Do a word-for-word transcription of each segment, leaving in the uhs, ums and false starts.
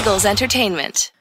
Eagles Entertainment.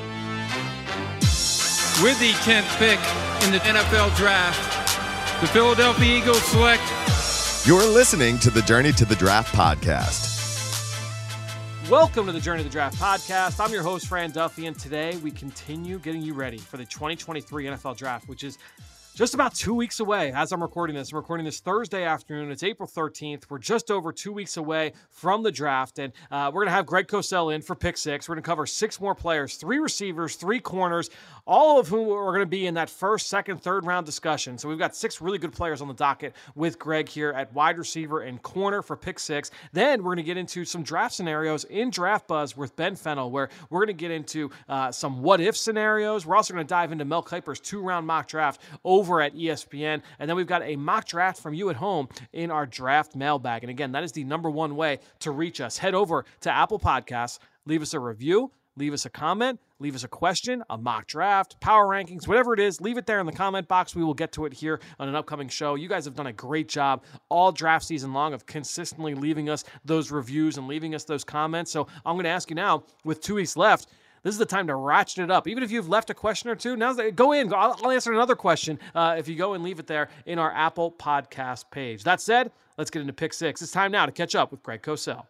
With the tenth pick in the N F L Draft, the Philadelphia Eagles select. You're listening to the Journey to the Draft podcast. Welcome to the Journey to the Draft podcast. I'm your host, Fran Duffy, and today we continue getting you ready for the twenty twenty-three N F L Draft, which is just about two weeks away as I'm recording this. I'm recording this Thursday afternoon. It's April thirteenth. We're just over two weeks away from the draft, and uh, we're going to have Greg Cosell in for pick six. We're going to cover six more players, three receivers, three corners, all of whom are going to be in that first, second, third round discussion. So we've got six really good players on the docket with Greg here at wide receiver and corner for pick six. Then we're going to get into some draft scenarios in Draft Buzz with Ben Fennell, where we're going to get into uh, some what-if scenarios. We're also going to dive into Mel Kiper's two-round mock draft over at E S P N. And then we've got a mock draft from you at home in our draft mailbag. And again, that is the number one way to reach us. Head over to Apple Podcasts, leave us a review, leave us a comment, leave us a question, a mock draft, power rankings, whatever it is, leave it there in the comment box. We will get to it here on an upcoming show. You guys have done a great job all draft season long of consistently leaving us those reviews and leaving us those comments. So I'm going to ask you now, with two weeks left, this is the time to ratchet it up. Even if you've left a question or two, now's the, go in. I'll, I'll answer another question uh, if you go and leave it there in our Apple Podcast page. That said, let's get into pick six. It's time now to catch up with Greg Cosell.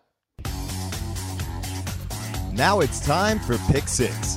Now it's time for pick six.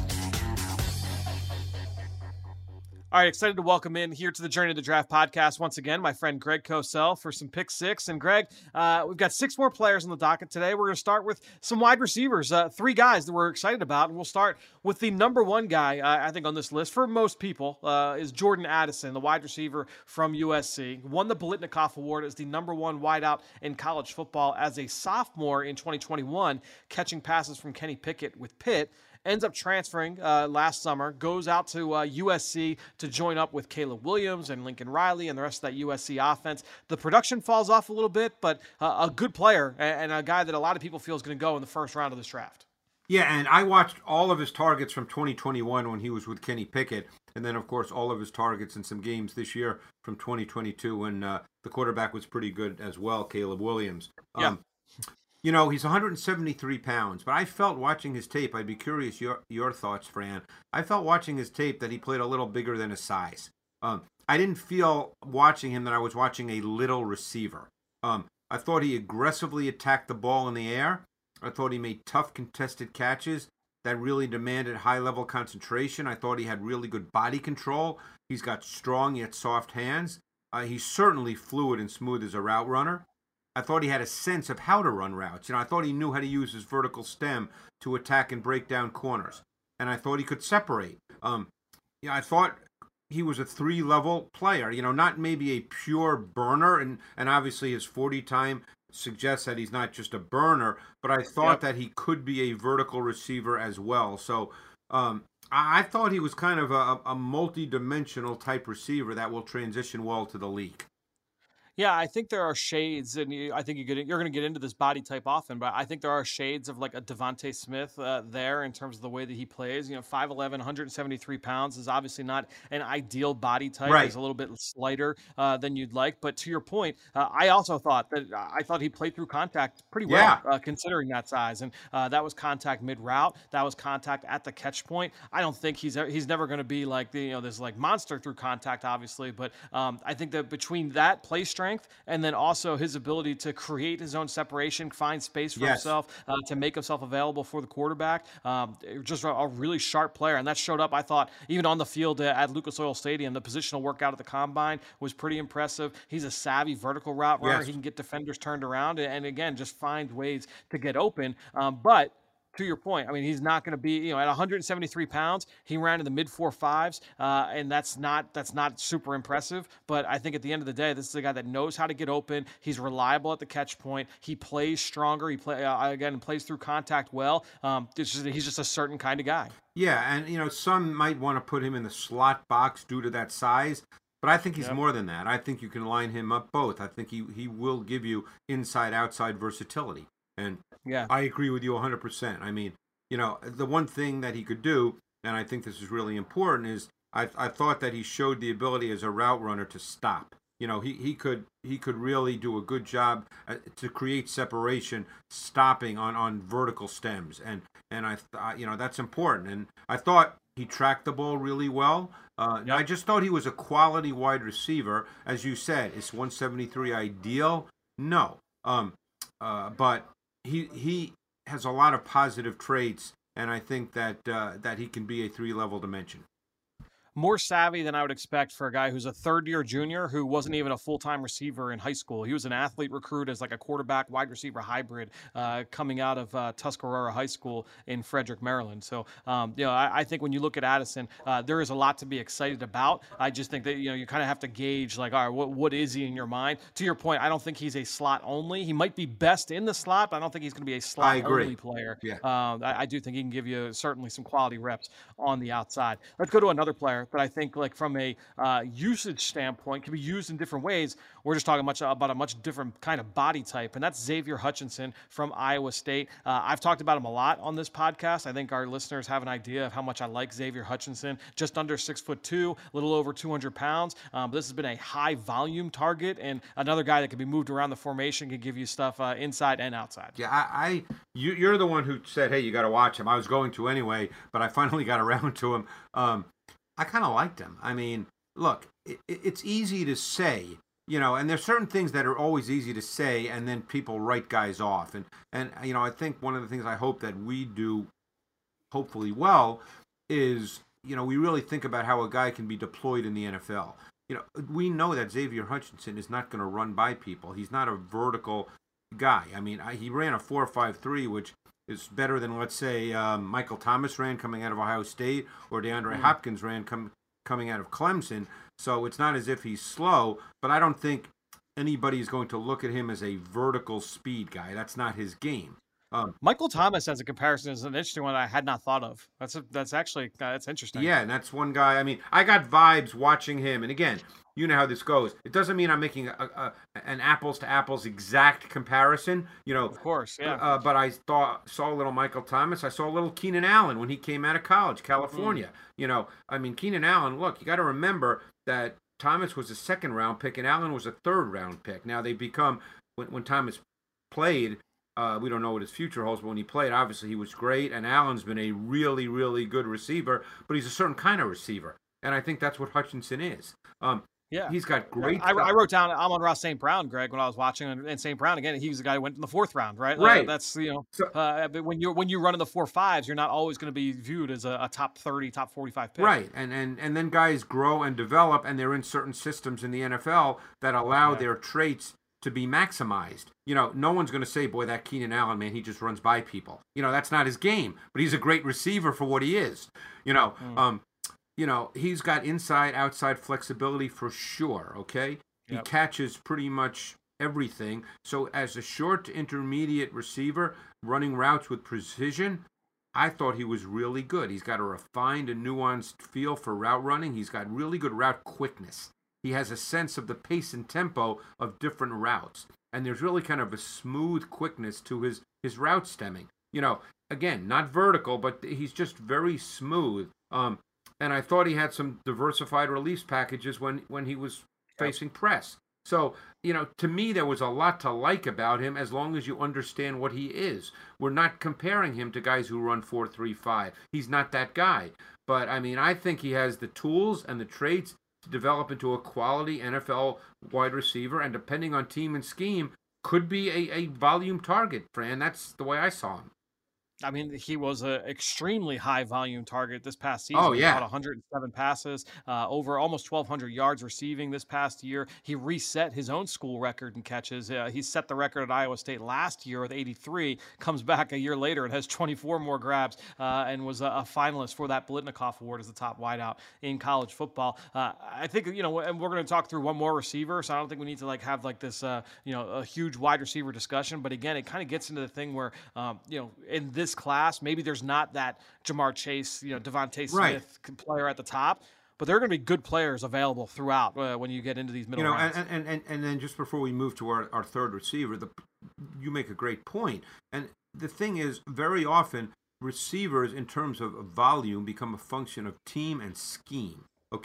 All right, excited to welcome in here to the Journey to the Draft podcast once again, my friend Greg Cosell for some pick six. And Greg, uh, we've got six more players on the docket today. We're going to start with some wide receivers, uh, three guys that we're excited about. And we'll start with the number one guy, uh, I think, on this list for most people uh, is Jordan Addison, the wide receiver from U S C. Won the Biletnikoff Award as the number one wideout in college football as a sophomore in twenty twenty-one, catching passes from Kenny Pickett with Pitt. Ends up transferring uh, last summer, goes out to uh, U S C to join up with Caleb Williams and Lincoln Riley and the rest of that U S C offense. The production falls off a little bit, but uh, a good player and, and a guy that a lot of people feel is going to go in the first round of this draft. Yeah, and I watched all of his targets from twenty twenty-one when he was with Kenny Pickett, and then, of course, all of his targets in some games this year from twenty twenty-two when uh, the quarterback was pretty good as well, Caleb Williams. Yeah. Um, You know, he's one hundred seventy-three pounds, but I felt watching his tape, I'd be curious your your thoughts, Fran. I felt watching his tape that he played a little bigger than his size. Um, I didn't feel watching him that I was watching a little receiver. Um, I thought he aggressively attacked the ball in the air. I thought he made tough contested catches that really demanded high-level concentration. I thought he had really good body control. He's got strong yet soft hands. Uh, he's certainly fluid and smooth as a route runner. I thought he had a sense of how to run routes. You know, I thought he knew how to use his vertical stem to attack and break down corners. And I thought he could separate. Um, yeah, I thought he was a three-level player. You know, not maybe a pure burner, and, and obviously his forty time suggests that he's not just a burner, but I thought yep. that he could be a vertical receiver as well. So um, I, I thought he was kind of a, a multi-dimensional type receiver that will transition well to the league. Yeah, I think there are shades, and you, I think you get, you're going to get into this body type often, but I think there are shades of like a Devontae Smith uh, there in terms of the way that he plays. You know, five eleven, one hundred seventy-three pounds is obviously not an ideal body type. Right. He's a little bit slighter uh, than you'd like. But to your point, uh, I also thought that I thought he played through contact pretty well, yeah. uh, considering that size. And uh, that was contact mid-route. That was contact at the catch point. I don't think he's he's never going to be like the, you know, this like monster through contact, obviously. But um, I think that between that play strength and then also his ability to create his own separation, find space for yes. himself, uh, to make himself available for the quarterback. Um, just a, a really sharp player. And that showed up, I thought, even on the field at Lucas Oil Stadium. The positional workout at the combine was pretty impressive. He's a savvy vertical route runner. Yes. He can get defenders turned around and, and again, just find ways to get open. Um, but to your point, I mean, he's not going to be, you know, at one hundred seventy-three pounds, he ran in the mid four fives, uh, and that's not that's not super impressive. But I think at the end of the day, this is a guy that knows how to get open. He's reliable at the catch point. He plays stronger. He play uh, again plays through contact well. Um, it's just, he's just a certain kind of guy. Yeah, and you know, some might want to put him in the slot box due to that size. But I think he's yep. more than that. I think you can line him up both. I think he, he will give you inside-outside versatility. And yeah. I agree with you one hundred percent. I mean, you know, the one thing that he could do, and I think this is really important, is I, I thought that he showed the ability as a route runner to stop. You know, he, he could he could really do a good job uh, to create separation, stopping on, on vertical stems, and and I, I you know that's important. And I thought he tracked the ball really well. Uh, Yep. I just thought he was a quality wide receiver, as you said. Is one seventy-three ideal? No, um, uh, but he he has a lot of positive traits, and I think that uh, that he can be a three level dimension. More savvy than I would expect for a guy who's a third year junior who wasn't even a full time receiver in high school. He was an athlete recruit as like a quarterback wide receiver hybrid uh, coming out of uh, Tuscarora High School in Frederick, Maryland. So, um, you know, I, I think when you look at Addison, uh, there is a lot to be excited about. I just think that, you know, you kind of have to gauge like, all right, what, what is he in your mind? To your point, I don't think he's a slot only. He might be best in the slot, but I don't think he's going to be a slot only player. Yeah. Um, I, I do think he can give you certainly some quality reps on the outside. Let's go to another player that I think, like from a uh, usage standpoint, can be used in different ways. We're just talking much about a much different kind of body type, and that's Xavier Hutchinson from Iowa State. Uh, I've talked about him a lot on this podcast. I think our listeners have an idea of how much I like Xavier Hutchinson. Just under six foot two, a little over two hundred pounds. Um, this has been a high volume target, and another guy that can be moved around the formation, can give you stuff uh, inside and outside. Yeah, I, I you, you're the one who said, hey, you got to watch him. I was going to anyway, but I finally got around to him. Um, I kind of liked him. I mean, look, it, it's easy to say, you know, and there's certain things that are always easy to say, and then people write guys off. And, and you know, I think one of the things I hope that we do hopefully well is, you know, we really think about how a guy can be deployed in the N F L. You know, we know that Xavier Hutchinson is not going to run by people. He's not a vertical guy. I mean, I, he ran a four five three, which is better than, let's say, um, Michael Thomas ran coming out of Ohio State, or DeAndre mm. Hopkins ran com- coming out of Clemson. So it's not as if he's slow, but I don't think anybody is going to look at him as a vertical speed guy. That's not his game. Um, Michael Thomas as a comparison is an interesting one I had not thought of. That's a, that's actually uh, that's interesting. Yeah, and that's one guy. I mean, I got vibes watching him, and again, you know how this goes. It doesn't mean I'm making a, a, an apples to apples exact comparison, you know. Of course, yeah. Uh, but I thought saw a little Michael Thomas. I saw a little Keenan Allen when he came out of college, California. Mm-hmm. You know, I mean, Keenan Allen. Look, you got to remember that Thomas was a second round pick and Allen was a third round pick. Now they become when, when Thomas played. Uh, we don't know what his future holds, but when he played, obviously he was great. And Allen's been a really, really good receiver, but he's a certain kind of receiver. And I think that's what Hutchinson is. Um, yeah. He's got great I, I wrote down Amon-Ra Saint Brown, Greg, when I was watching. And Saint Brown, again, he was the guy who went in the fourth round, right? Right. Uh, that's, you know, so, uh, but when you're, when you run in the four fives, you're not always going to be viewed as a, a top thirty, top forty-five pick. Right. And, and, and then guys grow and develop, and they're in certain systems in the N F L that allow yeah. their traits to be maximized. You know, no one's going to say, boy, that Keenan Allen, man, he just runs by people. You know, that's not his game, but he's a great receiver for what he is. You know, mm. um, you know, he's got inside, outside flexibility for sure, okay? He yep. catches pretty much everything. So as a short to intermediate receiver, running routes with precision, I thought he was really good. He's got a refined and nuanced feel for route running. He's got really good route quickness. He has a sense of the pace and tempo of different routes. And there's really kind of a smooth quickness to his, his route stemming. You know, again, not vertical, but he's just very smooth. Um, and I thought he had some diversified release packages when, when he was facing press. So, you know, to me, there was a lot to like about him as long as you understand what he is. We're not comparing him to guys who run four three five. He's not that guy. But, I mean, I think he has the tools and the traits to develop into a quality N F L wide receiver, and depending on team and scheme, could be a, a volume target, Fran. That's the way I saw him. I mean, he was an extremely high volume target this past season. Oh, yeah. He caught one hundred seven passes, uh, over almost twelve hundred yards receiving this past year. He reset his own school record in catches. Uh, he set the record at Iowa State last year with eighty-three, comes back a year later and has twenty-four more grabs, uh, and was a, a finalist for that Biletnikoff Award as the top wideout in college football. Uh, I think, you know, and we're going to talk through one more receiver, so I don't think we need to like have like this, uh, you know, a huge wide receiver discussion. But again, it kind of gets into the thing where, um, you know, in this class, maybe there's not that Jamar Chase, you know, Devontae Smith right. player at the top, but there are going to be good players available throughout uh, when you get into these middle you know, rounds. And, and, and, and then just before we move to our, our third receiver, the you make a great point. And the thing is, very often, receivers in terms of volume become a function of team and scheme. Okay?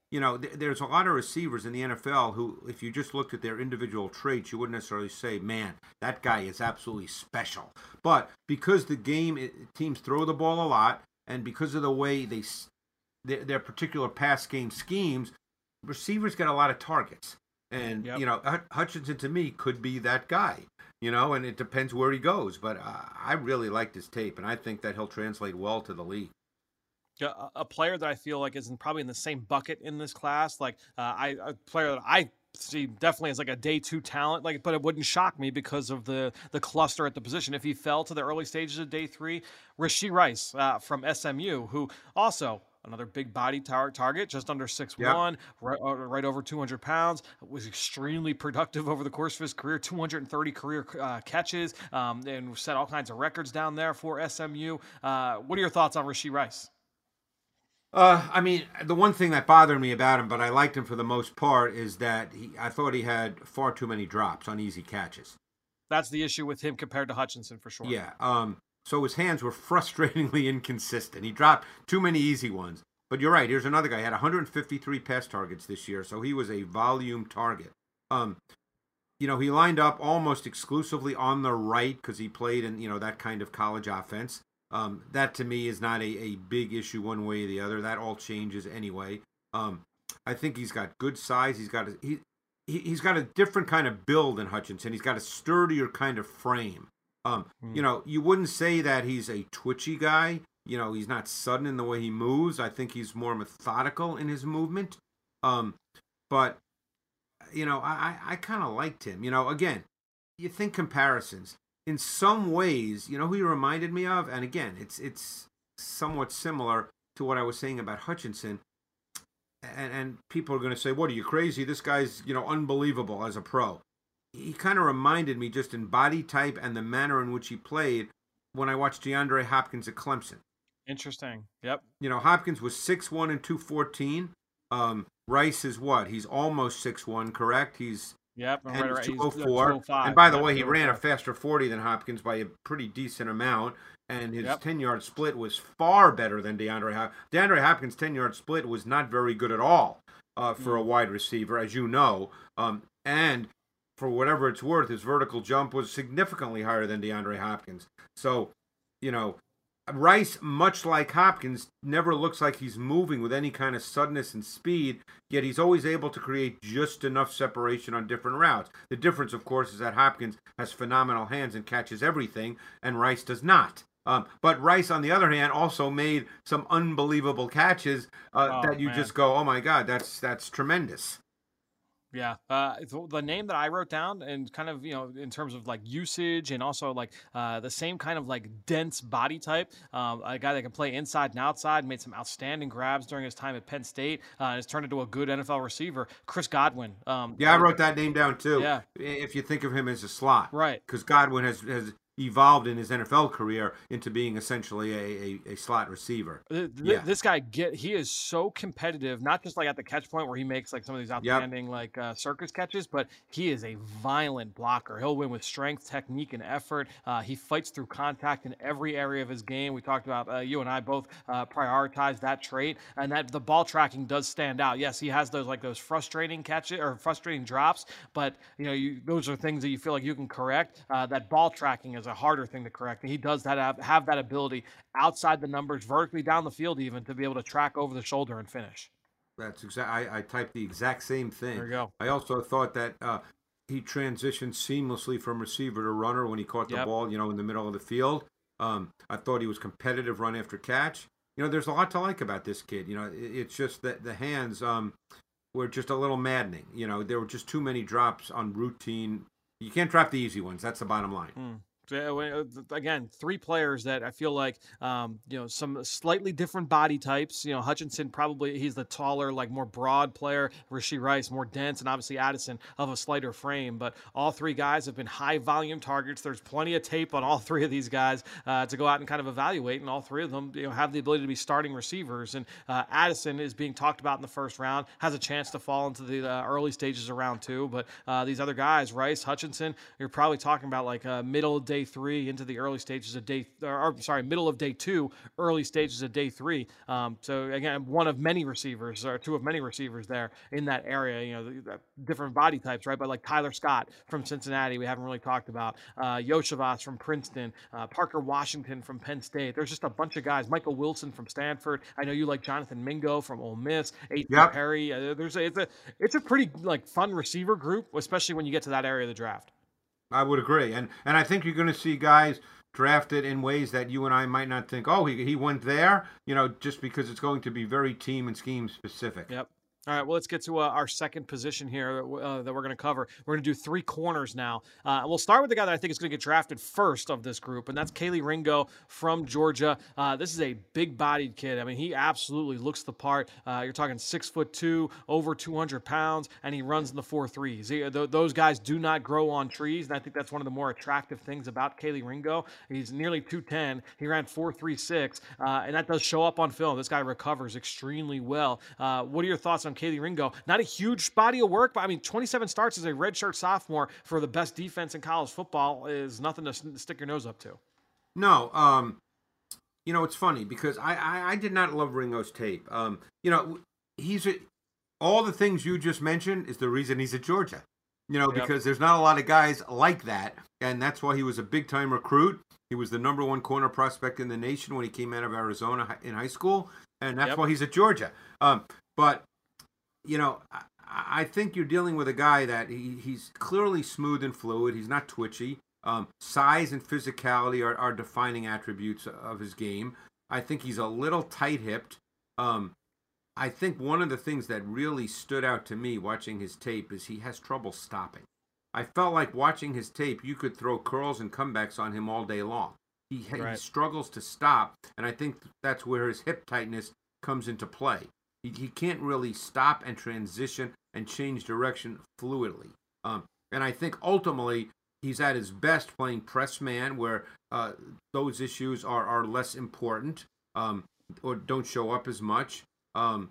you know, th- there's a lot of receivers in the N F L who, if you just looked at their individual traits, you wouldn't necessarily say, man, that guy is absolutely special. But because the game, it, teams throw the ball a lot, and because of the way they, their, their particular pass game schemes, receivers get a lot of targets. And, yep. you know, Hutchinson to me could be that guy, you know, and it depends where he goes. But uh, I really like this tape, and I think that he'll translate well to the league. A player that I feel like is in, probably in the same bucket in this class, like uh, I a player that I see definitely as like a day two talent, like, but it wouldn't shock me because of the the cluster at the position. If he fell to the early stages of day three, Rashee Rice uh, from S M U, who also another big body tar- target, just under six one, yep. right, right over two hundred pounds, was extremely productive over the course of his career, two hundred thirty career uh, catches, um, and set all kinds of records down there for S M U. Uh, what are your thoughts on Rashee Rice? Uh, I mean, the one thing that bothered me about him, but I liked him for the most part, is that he, I thought he had far too many drops on easy catches. That's the issue with him compared to Hutchinson, for sure. Yeah. Um. So his hands were frustratingly inconsistent. He dropped too many easy ones. But you're right. Here's another guy. He had one hundred fifty-three pass targets this year, so he was a volume target. Um, you know, he lined up almost exclusively on the right because he played in, you know, that kind of college offense. Um, that to me is not a, a big issue one way or the other. That all changes anyway. Um, I think he's got good size. He's got a, he, he he's got a different kind of build than Hutchinson. He's got a sturdier kind of frame. Um, mm. You know, you wouldn't say that he's a twitchy guy. You know, he's not sudden in the way he moves. I think he's more methodical in his movement. Um, but you know, I I, I kind of liked him. You know, again, you think comparisons. In some ways, you know who he reminded me of? And again, it's it's somewhat similar to what I was saying about Hutchinson. And, and people are going to say, what, are you crazy? This guy's, you know, unbelievable as a pro. He kind of reminded me just in body type and the manner in which he played when I watched DeAndre Hopkins at Clemson. Interesting. Yep. You know, Hopkins was six one and two fourteen. Um, Rice is what? He's almost six one, correct? He's... Yep, and right, right. two oh four. And by the yep, way, he ran a faster forty than Hopkins by a pretty decent amount. And his yep. ten-yard split was far better than DeAndre Hopkins. DeAndre Hopkins' ten-yard split was not very good at all uh, for mm. a wide receiver, as you know. Um, and for whatever it's worth, his vertical jump was significantly higher than DeAndre Hopkins. So, you know, Rice, much like Hopkins, never looks like he's moving with any kind of suddenness and speed, yet he's always able to create just enough separation on different routes. The difference, of course, is that Hopkins has phenomenal hands and catches everything, and Rice does not. Um, but Rice, on the other hand, also made some unbelievable catches uh, oh, that you man. just go, oh my God, that's that's tremendous. Yeah. Uh, the name that I wrote down and kind of, you know, in terms of like usage and also like uh, the same kind of like dense body type, um, a guy that can play inside and outside, made some outstanding grabs during his time at Penn State, uh, and has turned into a good N F L receiver, Chris Godwin. Um, yeah, I wrote that name down too. Yeah. If you think of him as a slot. Right. Because Godwin has, has evolved in his N F L career into being essentially a, a, a slot receiver. Th- yeah. This guy, get he is so competitive, not just like at the catch point where he makes like some of these outstanding yep. like uh, circus catches, but he is a violent blocker. He'll win with strength, technique, and effort. Uh, he fights through contact in every area of his game. We talked about, uh, you and I both uh, prioritize that trait, and that the ball tracking does stand out. Yes, he has those like those frustrating catches or frustrating drops, but you know you, those are things that you feel like you can correct. Uh, that ball tracking is a harder thing to correct. And he does that have, have that ability outside the numbers, vertically down the field, even to be able to track over the shoulder and finish. That's exact. I, I typed the exact same thing. There you go. I also thought that uh, he transitioned seamlessly from receiver to runner when he caught the yep. ball, you know, in the middle of the field. Um, I thought he was competitive run after catch. You know, there's a lot to like about this kid. You know, it, it's just that the hands um, were just a little maddening. You know, there were just too many drops on routine. You can't drop the easy ones. That's the bottom line. Mm. Again, three players that I feel like, um, you know, some slightly different body types. You know, Hutchinson probably he's the taller, like more broad player. Rashee Rice more dense, and obviously Addison of a slighter frame. But all three guys have been high volume targets. There's plenty of tape on all three of these guys uh, to go out and kind of evaluate, and all three of them, you know, have the ability to be starting receivers. And uh, Addison is being talked about in the first round, has a chance to fall into the uh, early stages of round two. But uh, these other guys, Rice, Hutchinson, you're probably talking about like a middle day day three into the early stages of day, or sorry, middle of day two, early stages of day three. Um, so again, one of many receivers, or two of many receivers there in that area. You know, the, the different body types, right? But like Tyler Scott from Cincinnati, we haven't really talked about. Uh, Yoshivas from Princeton, uh, Parker Washington from Penn State. There's just a bunch of guys. Michael Wilson from Stanford. I know you like Jonathan Mingo from Ole Miss. A T Yep. Perry. Uh, there's a, it's a it's a pretty like fun receiver group, especially when you get to that area of the draft. I would agree, and and I think you're going to see guys drafted in ways that you and I might not think. Oh, he he went there, you know, just because it's going to be very team and scheme specific. Yep. All right, well, let's get to uh, our second position here uh, that we're going to cover. We're going to do three corners now. Uh, we'll start with the guy that I think is going to get drafted first of this group, and that's Kelee Ringo from Georgia. Uh, this is a big-bodied kid. I mean, he absolutely looks the part. Uh, you're talking six foot two, over two hundred pounds, and he runs in the four threes. He, th- those guys do not grow on trees, and I think that's one of the more attractive things about Kelee Ringo. He's nearly two ten. He ran four three six, uh, and that does show up on film. This guy recovers extremely well. Uh, what are your thoughts on Kelee Ringo? Not a huge body of work, but I mean, twenty-seven starts as a redshirt sophomore for the best defense in college football is nothing to stick your nose up to. No, um, you know, it's funny because I, I, I did not love Ringo's tape. Um, you know, he's a, all the things you just mentioned is the reason he's at Georgia. You know, Yep. because there's not a lot of guys like that, and that's why he was a big-time recruit. He was the number one corner prospect in the nation when he came out of Arizona in high school, and that's Yep. why he's at Georgia. Um, but you know, I, I think you're dealing with a guy that he, he's clearly smooth and fluid. He's not twitchy. Um, size and physicality are, are defining attributes of his game. I think he's a little tight-hipped. Um, I think one of the things that really stood out to me watching his tape is he has trouble stopping. I felt like watching his tape, you could throw curls and comebacks on him all day long. He, Right. he struggles to stop, and I think that's where his hip tightness comes into play. He, he can't really stop and transition and change direction fluidly. Um, and I think ultimately he's at his best playing press man, where uh, those issues are, are less important um, or don't show up as much. Um,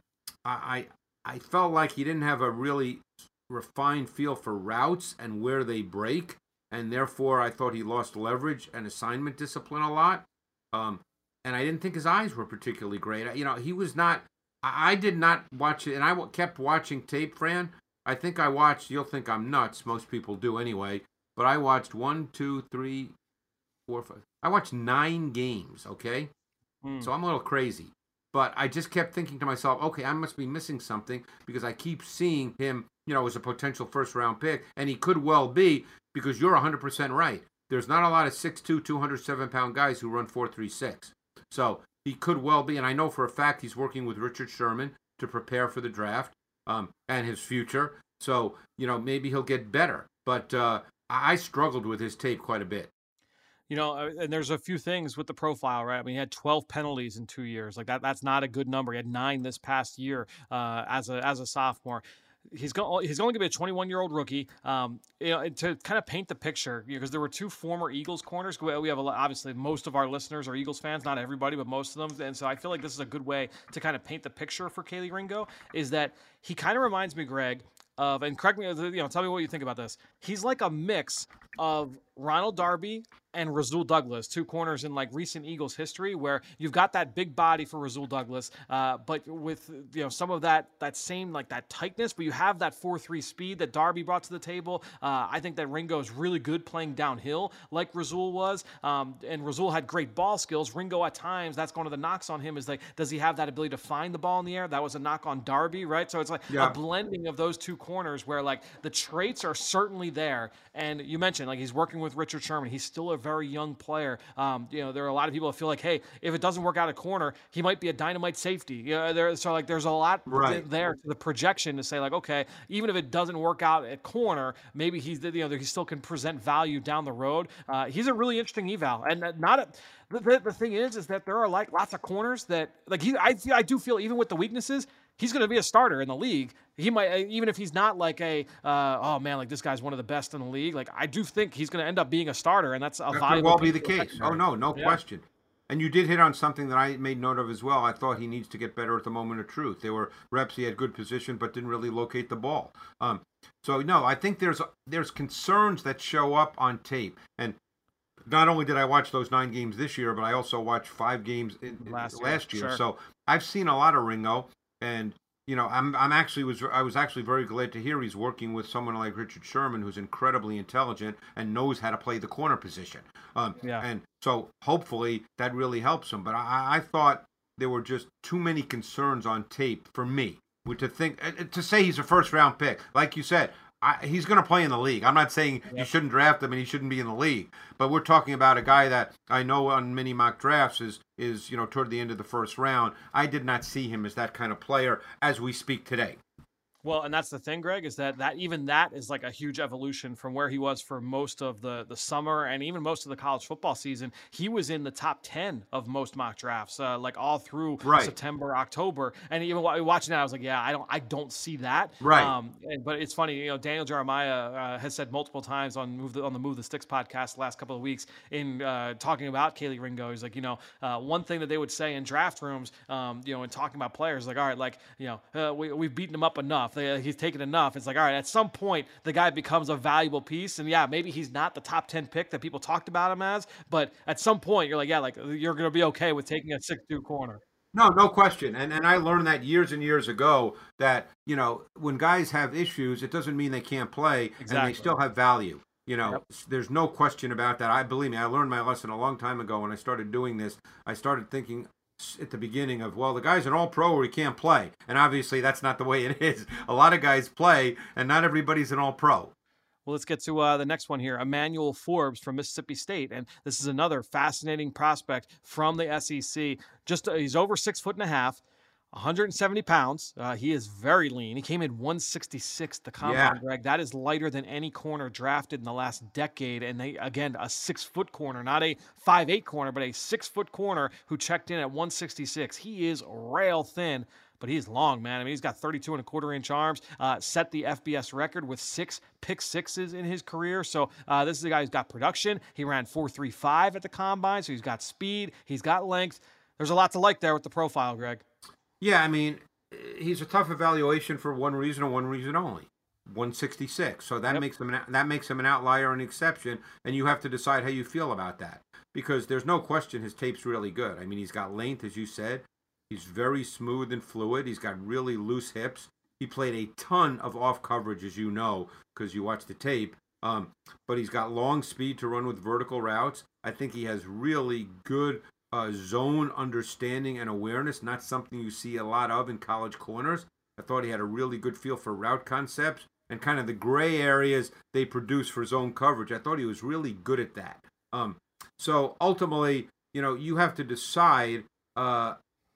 I, I I felt like he didn't have a really refined feel for routes and where they break, and therefore I thought he lost leverage and assignment discipline a lot. Um, and I didn't think his eyes were particularly great. You know, he was not. I did not watch it, and I kept watching tape, Fran. I think I watched, you'll think I'm nuts, most people do anyway, but I watched one, two, three, four, five. I watched nine games, okay? Hmm. So I'm a little crazy. But I just kept thinking to myself, okay, I must be missing something because I keep seeing him, you know, as a potential first-round pick, and he could well be because you're one hundred percent right. There's not a lot of six two, two hundred seven pound guys who run four three six. So he could well be, and I know for a fact he's working with Richard Sherman to prepare for the draft um, and his future. So, you know, maybe he'll get better. But uh, I struggled with his tape quite a bit. You know, uh, and there's a few things with the profile, right? I mean, he had twelve penalties in two years. Like that, that's not a good number. He had nine this past year uh, as a as a sophomore. He's going. He's only going to be a twenty-one-year-old rookie. Um, you know, to kind of paint the picture, because there were two former Eagles corners. We have a lot, obviously most of our listeners are Eagles fans, not everybody, but most of them. And so I feel like this is a good way to kind of paint the picture for Kelee Ringo. Is that he kind of reminds me, Greg, of, and correct me, you know, tell me what you think about this. He's like a mix of Ronald Darby and Rasul Douglas, two corners in like recent Eagles history, where you've got that big body for Rasul Douglas, uh, but with, you know, some of that that same like that tightness, but you have that four three speed that Darby brought to the table. Uh, I think that Ringo is really good playing downhill like Rasul was, um, and Rasul had great ball skills. Ringo at times, that's one of the knocks on him, is like, does he have that ability to find the ball in the air? That was a knock on Darby, right? So it's like Yeah. a blending of those two corners where like the traits are certainly there. And you mentioned like he's working with Richard Sherman. He's still a very young player. Um, you know, there are a lot of people that feel like, hey, if it doesn't work out at corner, he might be a dynamite safety. You know, there, so like there's a lot Right. there to the projection to say like, okay, even if it doesn't work out at corner, maybe he's, you know, he still can present value down the road. Uh, he's a really interesting eval, and not a, the, the the thing is, is that there are like lots of corners that like he, I feel, I do feel even with the weaknesses, he's going to be a starter in the league. He might, even if he's not like a, uh, oh man, like this guy's one of the best in the league. Like I do think he's going to end up being a starter, and that's a That could valuable. well be the pick for case. secondary. Oh, no, no Yeah. question. And you did hit on something that I made note of as well. I thought he needs to get better at the moment of truth. There were reps he had good position, but didn't really locate the ball. Um, so no, I think there's there's concerns that show up on tape, and not only did I watch those nine games this year, but I also watched five games in, in last year. Last year. Sure. So I've seen a lot of Ringo, and you know, I'm I'm actually was I was actually very glad to hear he's working with someone like Richard Sherman, who's incredibly intelligent and knows how to play the corner position. Um, Yeah. And so hopefully that really helps him. But I, I thought there were just too many concerns on tape for me. To think to say he's a first round pick, like you said, I, he's going to play in the league. I'm not saying Yep. you shouldn't draft him and he shouldn't be in the league, but we're talking about a guy that I know on many mock drafts is is you know toward the end of the first round. I did not see him as that kind of player as we speak today. Well, and that's the thing, Greg, is that that even that is like a huge evolution from where he was for most of the the summer and even most of the college football season. He was in the top ten of most mock drafts, uh, like all through Right. September, October, and even wa- watching that, I was like, yeah, I don't, I don't see that. Right. Um, and- but it's funny, you know, Daniel Jeremiah uh, has said multiple times on Move the, on the Move the Sticks podcast the last couple of weeks in uh, talking about Kaylee Ringo. He's like, you know, uh, one thing that they would say in draft rooms, um, you know, in talking about players, like, all right, like, you know, uh, we we've beaten him up enough. They, he's taken enough. It's like, all right, at some point, the guy becomes a valuable piece. And yeah, maybe he's not the top ten pick that people talked about him as, but at some point, you're like, yeah, like you're going to be okay with taking a six two corner. No, no question. And and I learned that years and years ago that, you know, when guys have issues, it doesn't mean they can't play Exactly. and they still have value. You know, Yep. there's no question about that. I believe me, I learned my lesson a long time ago when I started doing this. I started thinking at the beginning of, well, the guy's an all-pro or he can't play. And obviously that's not the way it is. A lot of guys play and not everybody's an all-pro. Well, let's get to uh, the next one here. Emmanuel Forbes from Mississippi State, and this is another fascinating prospect from the S E C. Just uh, he's over six foot and a half, one hundred seventy pounds. Uh, he is very lean. He came in one sixty-six the combine, Yeah. Greg. That is lighter than any corner drafted in the last decade. And they again a six foot corner, not a five eight corner, but a six foot corner who checked in at one sixty-six. He is rail thin. But he's long, man. I mean, he's got thirty-two and a quarter inch arms, uh, set the F B S record with six pick sixes in his career. So uh, this is a guy who's got production. He ran four three five at the combine, so he's got speed, he's got length. There's a lot to like there with the profile, Greg. Yeah, I mean, he's a tough evaluation for one reason and one reason only. one sixty-six. So that Yep. makes him an, that makes him an outlier and an exception, and you have to decide how you feel about that. Because there's no question his tape's really good. I mean, he's got length, as you said. He's very smooth and fluid. He's got really loose hips. He played a ton of off coverage, as you know, because you watch the tape. Um, but he's got long speed to run with vertical routes. I think he has really good uh, zone understanding and awareness, not something you see a lot of in college corners. I thought he had a really good feel for route concepts and kind of the gray areas they produce for zone coverage. I thought he was really good at that. Um, so ultimately, you know, you have to decide, uh,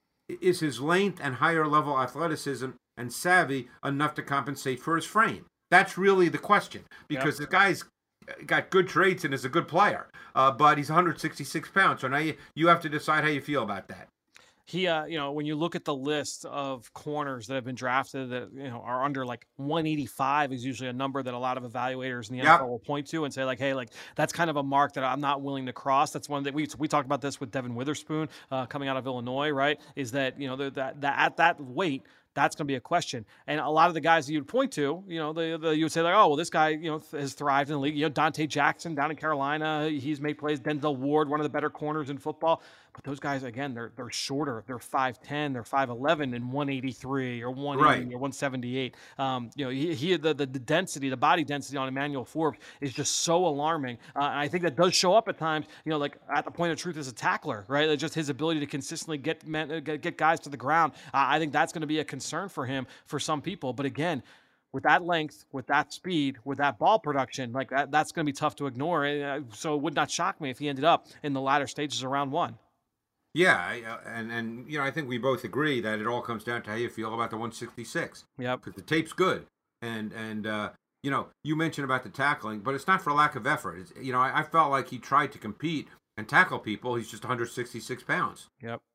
is his length and higher level athleticism and savvy enough to compensate for his frame? That's really the question, because Yep. the guy's got good traits and is a good player, uh, but he's one hundred sixty-six pounds. So now you, you have to decide how you feel about that. He, uh, you know, when you look at the list of corners that have been drafted that, you know, are under like one eighty-five is usually a number that a lot of evaluators in the Yep. N F L will point to and say like, hey, like that's kind of a mark that I'm not willing to cross. That's one that we, we talked about this with Devin Witherspoon uh, coming out of Illinois, right? Is that, you know, the, that, that at that weight, that's going to be a question. And a lot of the guys that you'd point to, you know, the, the, you would say like, oh, well, this guy, you know, has thrived in the league. You know, Dante Jackson down in Carolina, he's made plays. Denzel Ward, one of the better corners in football. But those guys, again, they're they're shorter. They're five ten, they're five eleven, and one eighty-three or one eighty Right. or one seventy-eight. Um, you know, he, he the, the the density, the body density on Emmanuel Forbes is just so alarming. Uh, and I think that does show up at times. You know, like at the point of truth as a tackler, right? Like just his ability to consistently get men, get, get guys to the ground. Uh, I think that's going to be a concern for him for some people. But again, with that length, with that speed, with that ball production, like that, that's going to be tough to ignore. Uh, so it would not shock me if he ended up in the latter stages of round one. Yeah, I- uh, and and you know, I think we both agree that it all comes down to how you feel about the one sixty-six. Yep. Because the tape's good, and and uh, you know, you mentioned about the tackling, but it's not for lack of effort. It's, you know, I, I felt like he tried to compete and tackle people. He's just one hundred sixty-six pounds. Yep.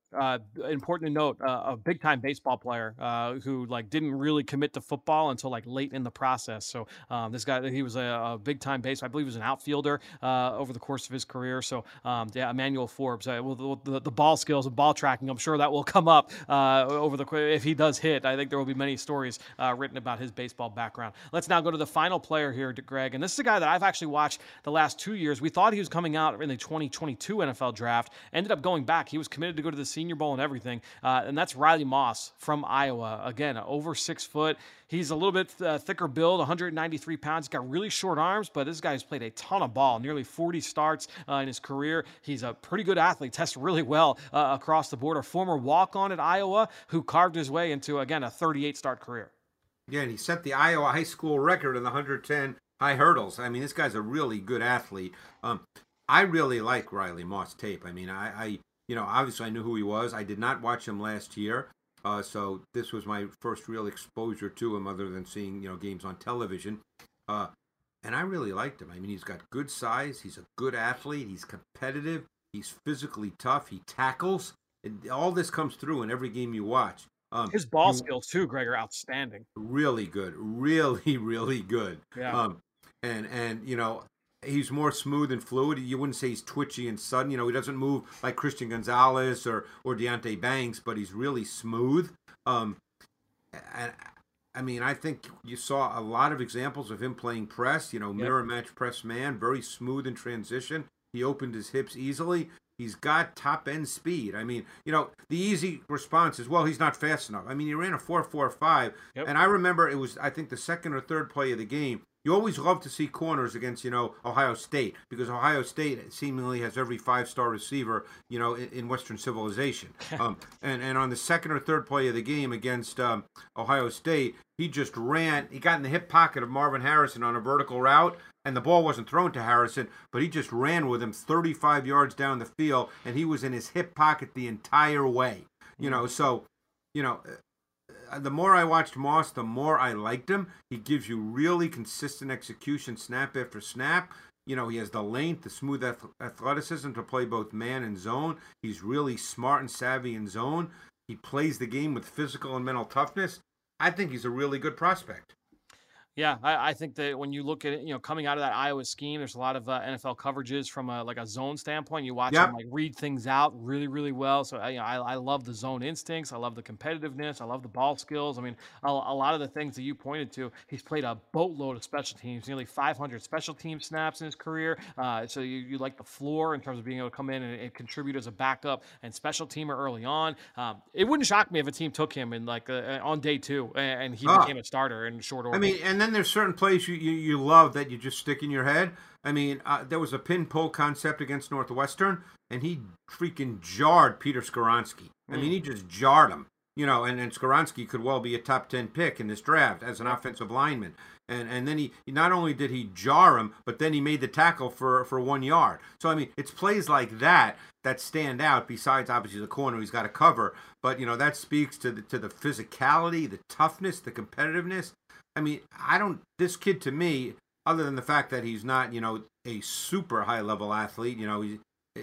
Uh, important to note, uh, a big time baseball player uh, who like didn't really commit to football until like late in the process. So um, this guy, he was a, a big time base. I believe he was an outfielder uh, over the course of his career. So um, yeah, Emmanuel Forbes. Uh, well, the, the ball skills and ball tracking, I'm sure that will come up uh, over the if he does hit. I think there will be many stories uh, written about his baseball background. Let's now go to the final player here, Greg, and this is a guy that I've actually watched the last two years. We thought he was coming out in the twenty twenty-two N F L draft. Ended up going back. He was committed to go to the Senior Bowl and everything, uh, and that's Riley Moss from Iowa. Again, over six foot. He's a little bit uh, thicker build, one hundred ninety-three pounds. He's got really short arms, but this guy's played a ton of ball, nearly forty starts uh, in his career. He's a pretty good athlete, tests really well uh, across the board. A former walk-on at Iowa who carved his way into, again, a thirty-eight start career. Yeah, and he set the Iowa high school record in the one hundred ten high hurdles. I mean, this guy's a really good athlete. Um, I really like Riley Moss tape. I mean, I, I You know, obviously I knew who he was. I did not watch him last year, uh, so this was my first real exposure to him other than seeing, you know, games on television. Uh, and I really liked him. I mean, he's got good size. He's a good athlete. He's competitive. He's physically tough. He tackles. And all this comes through in every game you watch. Um, His ball you, skills, too, Greg, are outstanding. Really good. Really, really good. Yeah. Um, and, and, you know, he's more smooth and fluid. You wouldn't say he's twitchy and sudden. You know, he doesn't move like Christian Gonzalez or or Deonte Banks, but he's really smooth. Um, and I mean, I think you saw a lot of examples of him playing press. You know, mirror yep. match press man, very smooth in transition. He opened his hips easily. He's got top end speed. I mean, you know, the easy response is, well, he's not fast enough. I mean, he ran a four four five, yep. and I remember it was, I think, the second or third play of the game. You always love to see corners against, you know, Ohio State, because Ohio State seemingly has every five-star receiver, you know, in, in Western civilization. um, and, and on the second or third play of the game against um, Ohio State, he just ran. He got in the hip pocket of Marvin Harrison on a vertical route, and the ball wasn't thrown to Harrison, but he just ran with him thirty-five yards down the field, and he was in his hip pocket the entire way. You know, so, you know, the more I watched Moss, the more I liked him. He gives you really consistent execution snap after snap. You know, he has the length, the smooth athleticism to play both man and zone. He's really smart and savvy in zone. He plays the game with physical and mental toughness. I think he's a really good prospect. Yeah, I, I think that when you look at it, you know, coming out of that Iowa scheme, there's a lot of uh, N F L coverages from a, like a zone standpoint. You watch yep. him like read things out really, really well. So I, you know, I, I love the zone instincts. I love the competitiveness. I love the ball skills. I mean, a, a lot of the things that you pointed to, he's played a boatload of special teams, nearly five hundred special team snaps in his career. Uh, so you, you like the floor in terms of being able to come in and, and contribute as a backup and special teamer early on. Um, it wouldn't shock me if a team took him in like uh, on day two and, and he oh. became a starter in short order. I mean, and then there's certain plays you, you, you love that you just stick in your head. I mean, uh, there was a pin pull concept against Northwestern, and he freaking jarred Peter Skoronski. I mean, he just jarred him. You know, and, and Skoronski could well be a top ten pick in this draft as an offensive lineman. And and then he, he not only did he jar him, but then he made the tackle for, for one yard. So, I mean, it's plays like that that stand out besides, obviously, the corner he's got to cover. But, you know, that speaks to the, to the physicality, the toughness, the competitiveness. I mean, I don't, this kid to me, other than the fact that he's not, you know, a super high level athlete, you know, he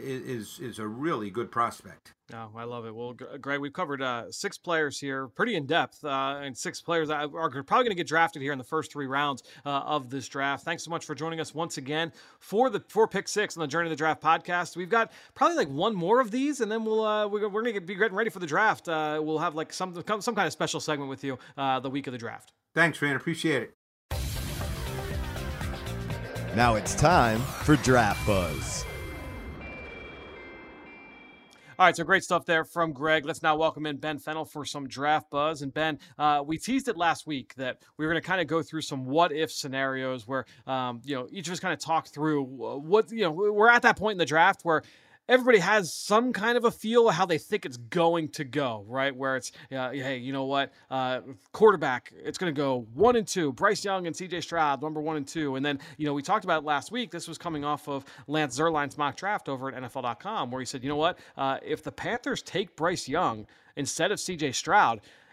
is is a really good prospect. Oh, I love it. Well, Greg, we've covered uh, six players here, pretty in depth, uh, and six players that are probably going to get drafted here in the first three rounds uh, of this draft. Thanks so much for joining us once again for the for Pick Six on the Journey to the Draft podcast. We've got probably like one more of these, and then we'll uh, we're, we're going to be getting ready for the draft. Uh, we'll have like some some kind of special segment with you uh, the week of the draft. Thanks, Fran. Appreciate it. Now it's time for Draft Buzz. All right, so great stuff there from Greg. Let's now welcome in Ben Fennell for some Draft Buzz. And Ben, uh, we teased it last week that we were going to kind of go through some what-if scenarios where, um, you know, each of us kind of talk through what, you know, we're at that point in the draft where everybody has some kind of a feel of how they think it's going to go, right? Where it's, uh, hey, you know what? Uh, quarterback, it's going to go one and two. Bryce Young and C J Stroud, number one and two. And then, you know, we talked about it last week. This was coming off of Lance Zierlein's mock draft over at N F L dot com, where he said, you know what? Uh, if the Panthers take Bryce Young instead of C J Stroud,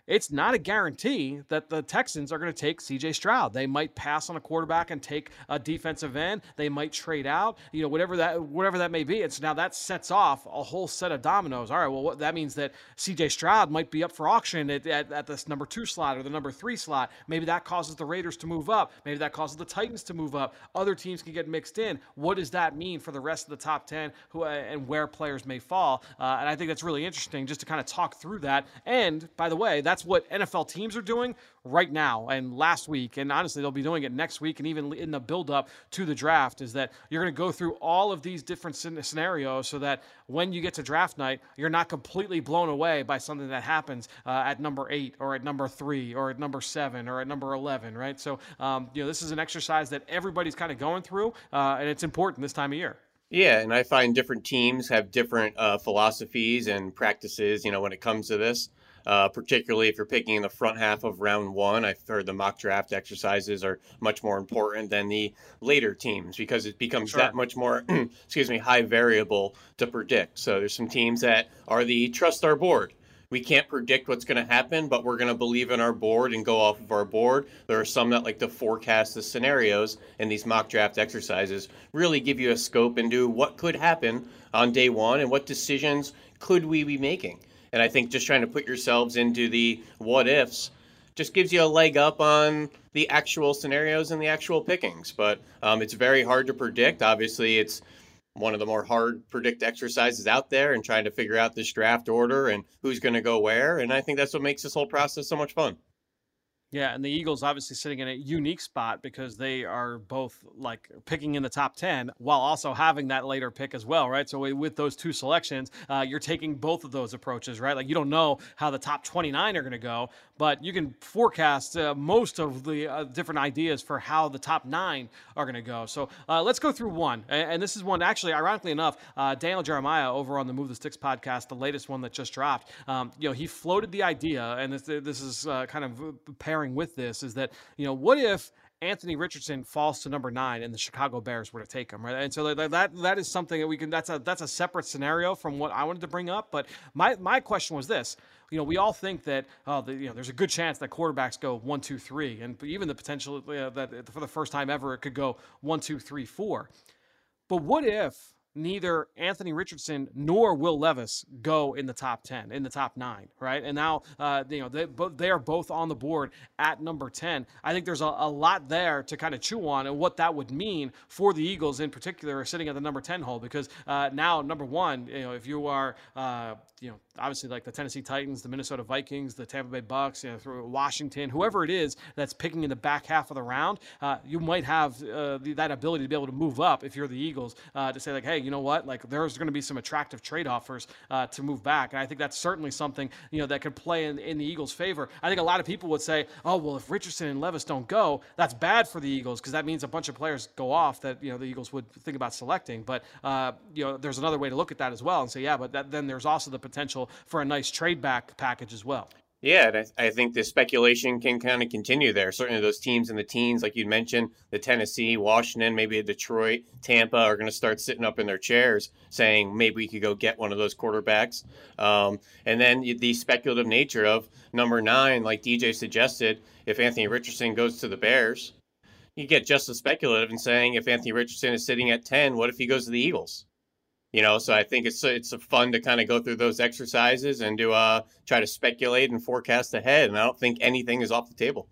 it's not a guarantee that the Texans are going to take C J Stroud. They might pass on a quarterback and take a defensive end. They might trade out, you know, whatever that whatever that may be. It's now that sets off a whole set of dominoes. All right, well, what, that means that C J Stroud might be up for auction at, at, at this number two slot or the number three slot. Maybe that causes the Raiders to move up. Maybe that causes the Titans to move up. Other teams can get mixed in. What does that mean for the rest of the top ten who, uh, and where players may fall? Uh, and I think that's really interesting just to kind of talk through that. And by the way, that's what N F L teams are doing right now and last week. And honestly, they'll be doing it next week and even in the build-up to the draft, is that you're going to go through all of these different scenarios so that when you get to draft night, you're not completely blown away by something that happens uh, at number eight or at number three or at number seven or at number eleven, right? So, um, you know, this is an exercise that everybody's kind of going through, uh, and it's important this time of year. Yeah, and I find different teams have different uh, philosophies and practices, you know, when it comes to this. Uh, particularly if you're picking in the front half of round one. I've heard the mock draft exercises are much more important than the later teams because it becomes sure. that much more, excuse me, high variable to predict. So there's some teams that are the trust our board. We can't predict what's going to happen, but we're going to believe in our board and go off of our board. There are some that like to forecast the scenarios, and these mock draft exercises really give you a scope into what could happen on day one and what decisions could we be making. And I think just trying to put yourselves into the what ifs just gives you a leg up on the actual scenarios and the actual pickings. But um, it's very hard to predict. Obviously, it's one of the more hard predict exercises out there, and trying to figure out this draft order and who's going to go where. And I think that's what makes this whole process so much fun. Yeah, and the Eagles obviously sitting in a unique spot because they are both like picking in the top ten while also having that later pick as well, right? So with those two selections, uh, you're taking both of those approaches, right? Like you don't know how the top twenty-nine are going to go, but you can forecast uh, most of the uh, different ideas for how the top nine are going to go. So uh, let's go through one. And, and this is one, actually, ironically enough, uh, Daniel Jeremiah over on the Move the Sticks podcast, the latest one that just dropped, um, you know, he floated the idea, and this, this is uh, kind of pairing with this, is that, you know, what if Anthony Richardson falls to number nine and the Chicago Bears were to take him, right? And so that that, that is something that we can, that's a that's a separate scenario from what I wanted to bring up. But my my question was this: you know, we all think that oh, the, you know, there's a good chance that quarterbacks go one, two, three, and even the potential uh, that for the first time ever it could go one, two, three, four. But what if neither Anthony Richardson nor Will Levis go in the top ten, in the top nine, right? And now, uh, you know, they, both, they are both on the board at number ten. I think there's a, a lot there to kind of chew on and what that would mean for the Eagles in particular sitting at the number ten hole, because uh, now, number one, you know, if you are, uh, you know, obviously like the Tennessee Titans, the Minnesota Vikings, the Tampa Bay Bucks, you know, through Washington, whoever it is that's picking in the back half of the round, uh, you might have uh, the, that ability to be able to move up if you're the Eagles uh, to say like, hey, you know what, like there's going to be some attractive trade offers uh, to move back. And I think that's certainly something, you know, that could play in, in the Eagles' favor. I think a lot of people would say, oh, well, if Richardson and Levis don't go, that's bad for the Eagles because that means a bunch of players go off that, you know, the Eagles would think about selecting. But, uh, you know, there's another way to look at that as well and say, yeah, but that, then there's also the potential for a nice trade back package as well. Yeah, and I, I think the speculation can kind of continue there. Certainly those teams in the teens, like you mentioned, the Tennessee, Washington, maybe Detroit, Tampa are going to start sitting up in their chairs saying maybe we could go get one of those quarterbacks. Um, and then the speculative nature of number nine, like D J suggested, if Anthony Richardson goes to the Bears, you get just as speculative in saying if Anthony Richardson is sitting at ten, what if he goes to the Eagles? You know, so I think it's it's fun to kind of go through those exercises and to uh, try to speculate and forecast ahead. And I don't think anything is off the table.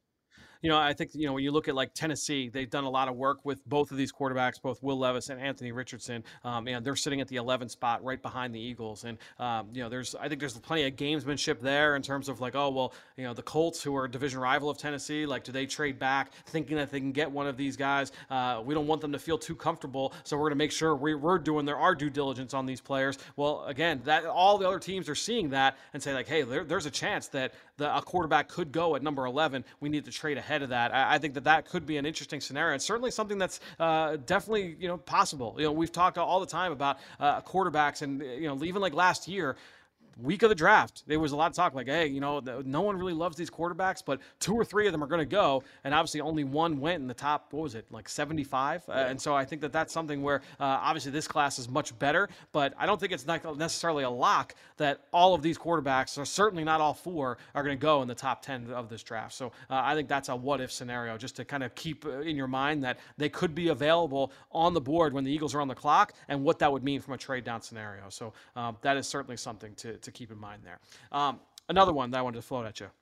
You know, I think, you know, when you look at like Tennessee, they've done a lot of work with both of these quarterbacks, both Will Levis and Anthony Richardson. Um, and they're sitting at the eleventh spot right behind the Eagles. And, um, you know, there's, I think there's plenty of gamesmanship there in terms of like, oh, well, you know, the Colts, who are a division rival of Tennessee, like, do they trade back thinking that they can get one of these guys? Uh, we don't want them to feel too comfortable. So we're going to make sure we, we're doing their, our due diligence on these players. Well, again, that all the other teams are seeing that and say like, hey, there, there's a chance that the, a quarterback could go at number eleven. We need to trade ahead of that. I, I think that that could be an interesting scenario. It's certainly something that's uh, definitely, you know, possible. You know, we've talked all the time about uh, quarterbacks and, you know, even like last year, week of the draft, there was a lot of talk like, hey, you know, no one really loves these quarterbacks, but two or three of them are going to go. And obviously only one went in the top, what was it, like seventy-five? Yeah. Uh, and so I think that that's something where uh, obviously this class is much better, but I don't think it's not necessarily a lock that all of these quarterbacks, or certainly not all four, are going to go in the top ten of this draft. So uh, I think that's a what if scenario, just to kind of keep in your mind that they could be available on the board when the Eagles are on the clock, and what that would mean from a trade down scenario. So um, that is certainly something to, to keep in mind there. Um, another one that I wanted to float at you.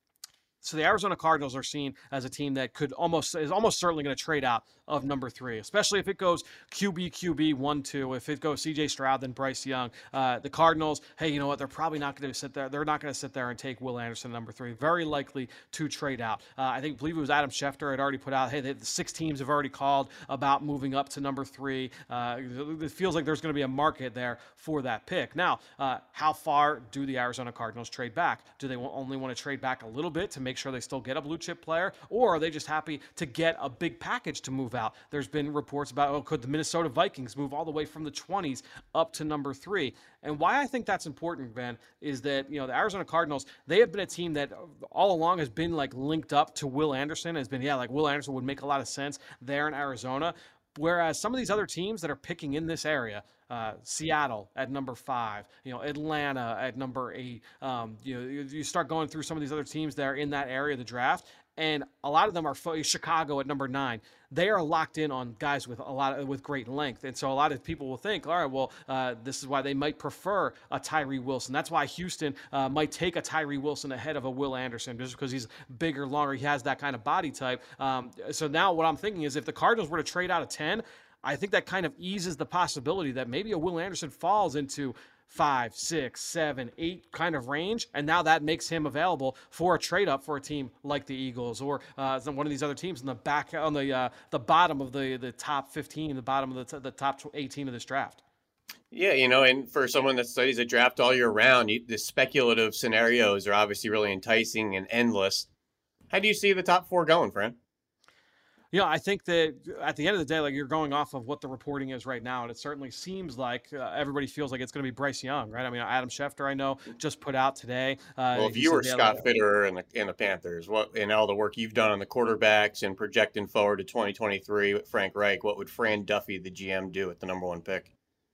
So the Arizona Cardinals are seen as a team that could almost is almost certainly going to trade out of number three, especially if it goes Q B, Q B, one, two. If it goes C J Stroud, then Bryce Young. Uh, the Cardinals, hey, you know what? They're probably not going to sit there. They're not going to sit there and take Will Anderson number three. Very likely to trade out. Uh, I think, believe it was Adam Schefter had already put out, hey, the six teams have already called about moving up to number three. Uh, it feels like there's going to be a market there for that pick. Now, uh, how far do the Arizona Cardinals trade back? Do they only want to trade back a little bit to make sure they still get a blue chip player, or are they just happy to get a big package to move out? There's been reports about, oh, could the Minnesota Vikings move all the way from the twenties up to number three? And why I think that's important, Ben, is that, you know, the Arizona Cardinals, they have been a team that all along has been like linked up to Will Anderson, has been, yeah, like Will Anderson would make a lot of sense there in Arizona. Whereas some of these other teams that are picking in this area, uh, Seattle at number five, you know, Atlanta at number eight, um, you know, you, you start going through some of these other teams that are in that area of the draft, and a lot of them are Chicago at number nine. They are locked in on guys with a lot of, with great length, and so a lot of people will think, all right, well, uh, this is why they might prefer a Tyree Wilson. That's why Houston uh, might take a Tyree Wilson ahead of a Will Anderson, just because he's bigger, longer, he has that kind of body type. Um, so now what I'm thinking is, if the Cardinals were to trade out of ten, I think that kind of eases the possibility that maybe a Will Anderson falls into five, six, seven, eight kind of range, and now that makes him available for a trade up for a team like the Eagles, or uh, one of these other teams in the back on the uh, the bottom of the the top fifteen, the bottom of the the top eighteen of this draft. Yeah, you know, and for someone that studies a draft all year round, you, the speculative scenarios are obviously really enticing and endless. How do you see the top four going, Fran? You know, I think that at the end of the day, like, you're going off of what the reporting is right now, and it certainly seems like uh, everybody feels like it's going to be Bryce Young, right? I mean, Adam Schefter, I know, just put out today. Uh, well, if you were Scott Fitterer and the, and the Panthers, what and all the work you've done on the quarterbacks and projecting forward to twenty twenty-three with Frank Reich, what would Fran Duffy, the G M, do at the number one pick?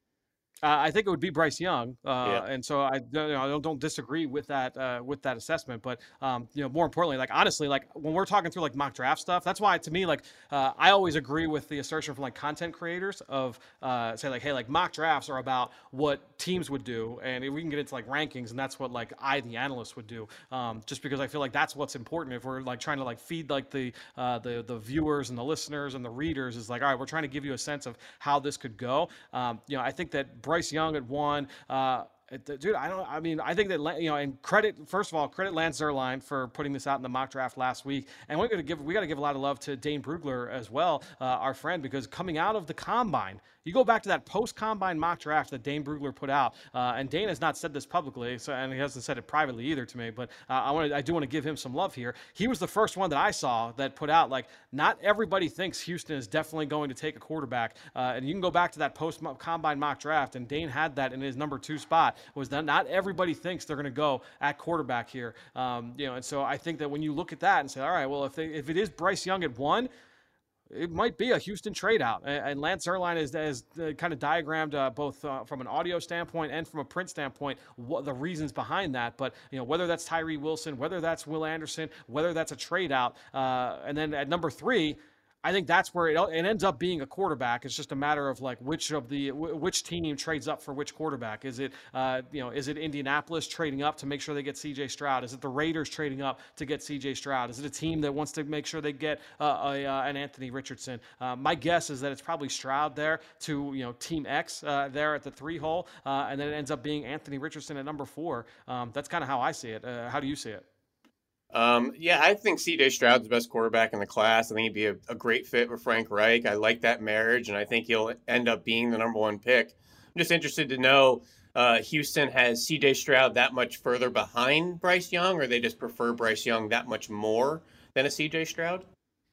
Uh, I think it would be Bryce Young, uh, yeah. and so I, you know, I don't, don't disagree with that uh, with that assessment. But um, you know, more importantly, like honestly, like when we're talking through like mock draft stuff, that's why to me, like uh, I always agree with the assertion from like content creators of uh, say like, hey, like mock drafts are about what teams would do, and we can get into like rankings, and that's what like I, the analyst, would do. Um, just because I feel like that's what's important if we're like trying to like feed like the uh, the the viewers and the listeners and the readers is like, all right, we're trying to give you a sense of how this could go. Um, you know, I think that Bryce Young at one, uh, dude, I don't, I mean, I think that, you know, and credit, first of all, credit Lance Zierlein for putting this out in the mock draft last week. And we're going to give, we got to give a lot of love to Dane Brugler as well, uh, our friend, because coming out of the combine, you go back to that post-combine mock draft that Dane Brugler put out, uh, and Dane has not said this publicly, so and he hasn't said it privately either to me. But uh, I want, I do want to give him some love here. He was the first one that I saw that put out like, not everybody thinks Houston is definitely going to take a quarterback, uh, and you can go back to that post-combine mock draft, and Dane had that in his number two spot. Was that not everybody thinks they're going to go at quarterback here, um, you know? And so I think that when you look at that and say, all right, well, if they, if it is Bryce Young at one, it might be a Houston trade out. And Lance Zierlein has, has kind of diagrammed uh, both uh, from an audio standpoint and from a print standpoint what the reasons behind that. But, you know, whether that's Tyree Wilson, whether that's Will Anderson, whether that's a trade out. Uh, and then at number three, I think that's where it, it ends up being a quarterback. It's just a matter of like which of the which team trades up for which quarterback. Is it uh, you know is it Indianapolis trading up to make sure they get C J Stroud? Is it the Raiders trading up to get C J Stroud? Is it a team that wants to make sure they get uh, a, uh, an Anthony Richardson? Uh, my guess is that it's probably Stroud there to you know Team X uh, there at the three hole, uh, and then it ends up being Anthony Richardson at number four. Um, that's kind of how I see it. Uh, how do you see it? Um, yeah, I think C J Stroud's the best quarterback in the class. I think he'd be a, a great fit with Frank Reich. I like that marriage, and I think he'll end up being the number one pick. I'm just interested to know, uh, Houston has C J Stroud that much further behind Bryce Young, or they just prefer Bryce Young that much more than a C J Stroud?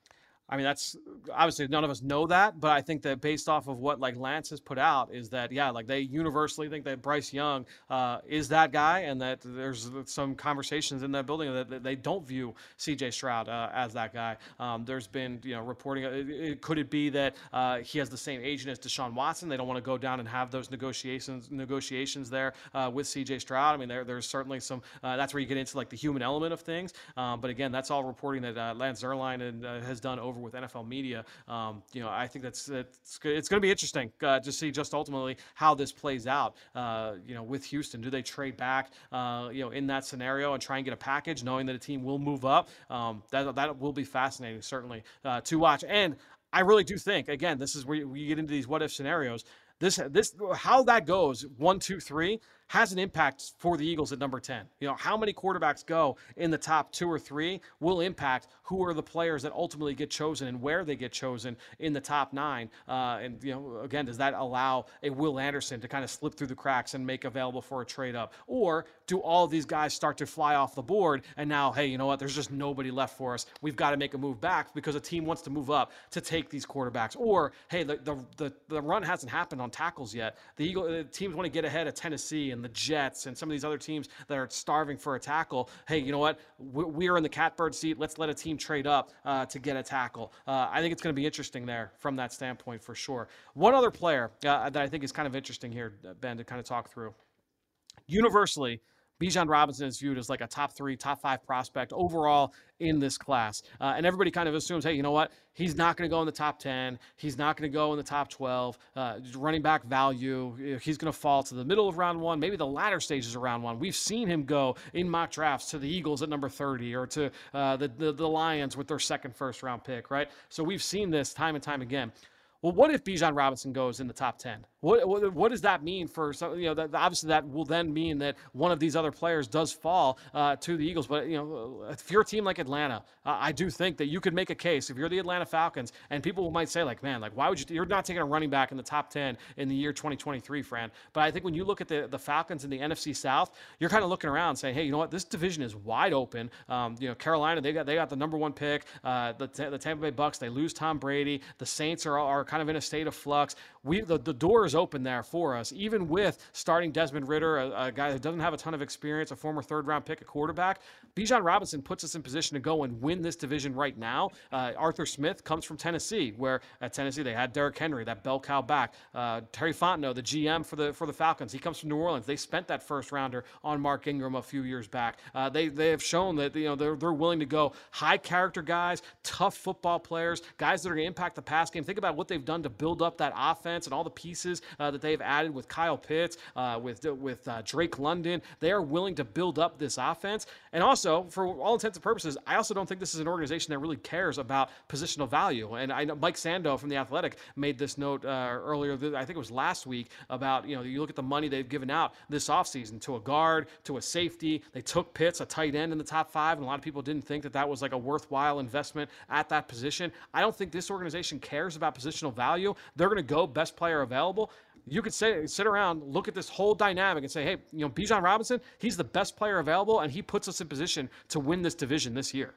I mean, that's obviously none of us know that, but I think that based off of what like Lance has put out is that, yeah, like they universally think that Bryce Young uh, is that guy, and that there's some conversations in that building that, that they don't view C J Stroud uh, as that guy. Um, there's been, you know, reporting. Uh, it, could it be that uh, he has the same agent as Deshaun Watson? They don't want to go down and have those negotiations negotiations there uh, with C J Stroud. I mean, there, there's certainly some. Uh, that's where you get into like the human element of things. Um, but again, that's all reporting that uh, Lance Zierlein and, uh, has done over with N F L media. Um, you know, I think that's it's, it's going to be interesting uh, to see just ultimately how this plays out. Uh, you know, with Houston, do they trade back? Uh, you know, in that scenario and try and get a package, knowing that a team will move up? Um, that that will be fascinating, certainly uh, to watch. And I really do think, again, this is where you, where you get into these what if scenarios. This this how that goes one, two, three has an impact for the Eagles at number ten. You know, how many quarterbacks go in the top two or three will impact who are the players that ultimately get chosen and where they get chosen in the top nine. Uh, and, you know, again, does that allow a Will Anderson to kind of slip through the cracks and make available for a trade up? Or do all of these guys start to fly off the board and now, hey, you know what, there's just nobody left for us. We've got to make a move back because a team wants to move up to take these quarterbacks. Or, hey, the the the, the run hasn't happened on tackles yet. The Eagle the teams want to get ahead of Tennessee and the Jets and some of these other teams that are starving for a tackle. Hey, you know what? We're in the catbird seat. Let's let a team trade up uh, to get a tackle. Uh, I think it's going to be interesting there from that standpoint for sure. One other player uh, that I think is kind of interesting here, Ben, to kind of talk through. Universally, Bijan Robinson is viewed as like a top three, top five prospect overall in this class. Uh, and everybody kind of assumes, hey, you know what? He's not going to go in the top ten. He's not going to go in the top twelve. Uh, running back value, he's going to fall to the middle of round one, maybe the latter stages of round one. We've seen him go in mock drafts to the Eagles at number thirty or to uh, the, the, the Lions with their second first round pick, right? So we've seen this time and time again. Well, what if Bijan Robinson goes in the top ten? What, what what does that mean for some? You know, that, obviously that will then mean that one of these other players does fall uh, to the Eagles. But you know, if you're a team like Atlanta, uh, I do think that you could make a case. If you're the Atlanta Falcons, and people might say like, man, like why would you? You're not taking a running back in the top ten in the year twenty twenty-three, Fran. But I think when you look at the the Falcons in the N F C South, you're kind of looking around saying, hey, you know what? This division is wide open. Um, you know, Carolina, they got they got the number one pick. Uh, the the Tampa Bay Bucks, they lose Tom Brady. The Saints are are kind of in a state of flux. We the, the door is open there for us, even with starting Desmond Ridder, a, a guy that doesn't have a ton of experience, a former third round pick, a quarterback. Bijan Robinson puts us in position to go and win this division right now. Uh, Arthur Smith comes from Tennessee, where at Tennessee they had Derrick Henry, that bell cow back. Uh, Terry Fontenot, the G M for the for the Falcons, he comes from New Orleans. They spent that first rounder on Mark Ingram a few years back. Uh, they they have shown that you know they're they're willing to go high character guys, tough football players, guys that are going to impact the pass game. Think about what they've done to build up that offense and all the pieces uh, that they've added with Kyle Pitts, uh, with with uh, Drake London. They are willing to build up this offense. And also, for all intents and purposes, I also don't think this is an organization that really cares about positional value. And I know Mike Sando from The Athletic made this note uh, earlier, I think it was last week, about, you know, you look at the money they've given out this offseason to a guard, to a safety. They took Pitts, a tight end, in the top five, and a lot of people didn't think that that was like a worthwhile investment at that position. I don't think this organization cares about positional value. They're going to go best player available. You could say, sit around, look at this whole dynamic and say, hey, you know, Bijan Robinson, he's the best player available, and he puts us in position to win this division this year.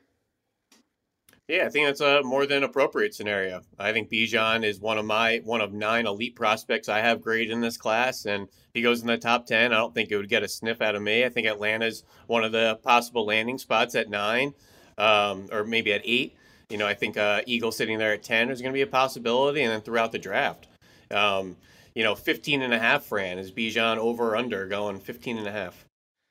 Yeah, I think that's a more than appropriate scenario. I think Bijan is one of my one of nine elite prospects I have graded in this class, and if he goes in the top ten, I don't think it would get a sniff out of me. I think Atlanta's one of the possible landing spots at nine, um, or maybe at eight. You know, I think uh, Eagles sitting there at ten is going to be a possibility, and then throughout the draft. Um, you know, fifteen and a half, Fran. Is Bijan over or under going fifteen and a half?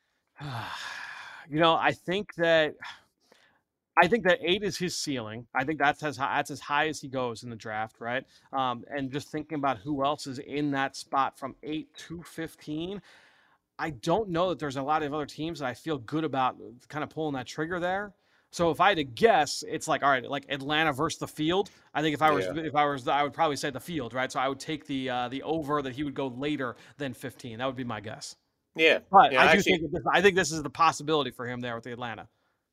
You know, I think that I think that eight is his ceiling. I think that's as high, that's as high as he goes in the draft, right? Um, and just thinking about who else is in that spot from eight to fifteen, I don't know that there's a lot of other teams that I feel good about kind of pulling that trigger there. So if I had to guess, it's like, all right, like Atlanta versus the field. I think if I was, yeah. if I was, I would probably say the field, right? So I would take the uh, the over that he would go later than fifteen. That would be my guess. Yeah, but yeah, I do actually, think this, I think this is the possibility for him there with the Atlanta.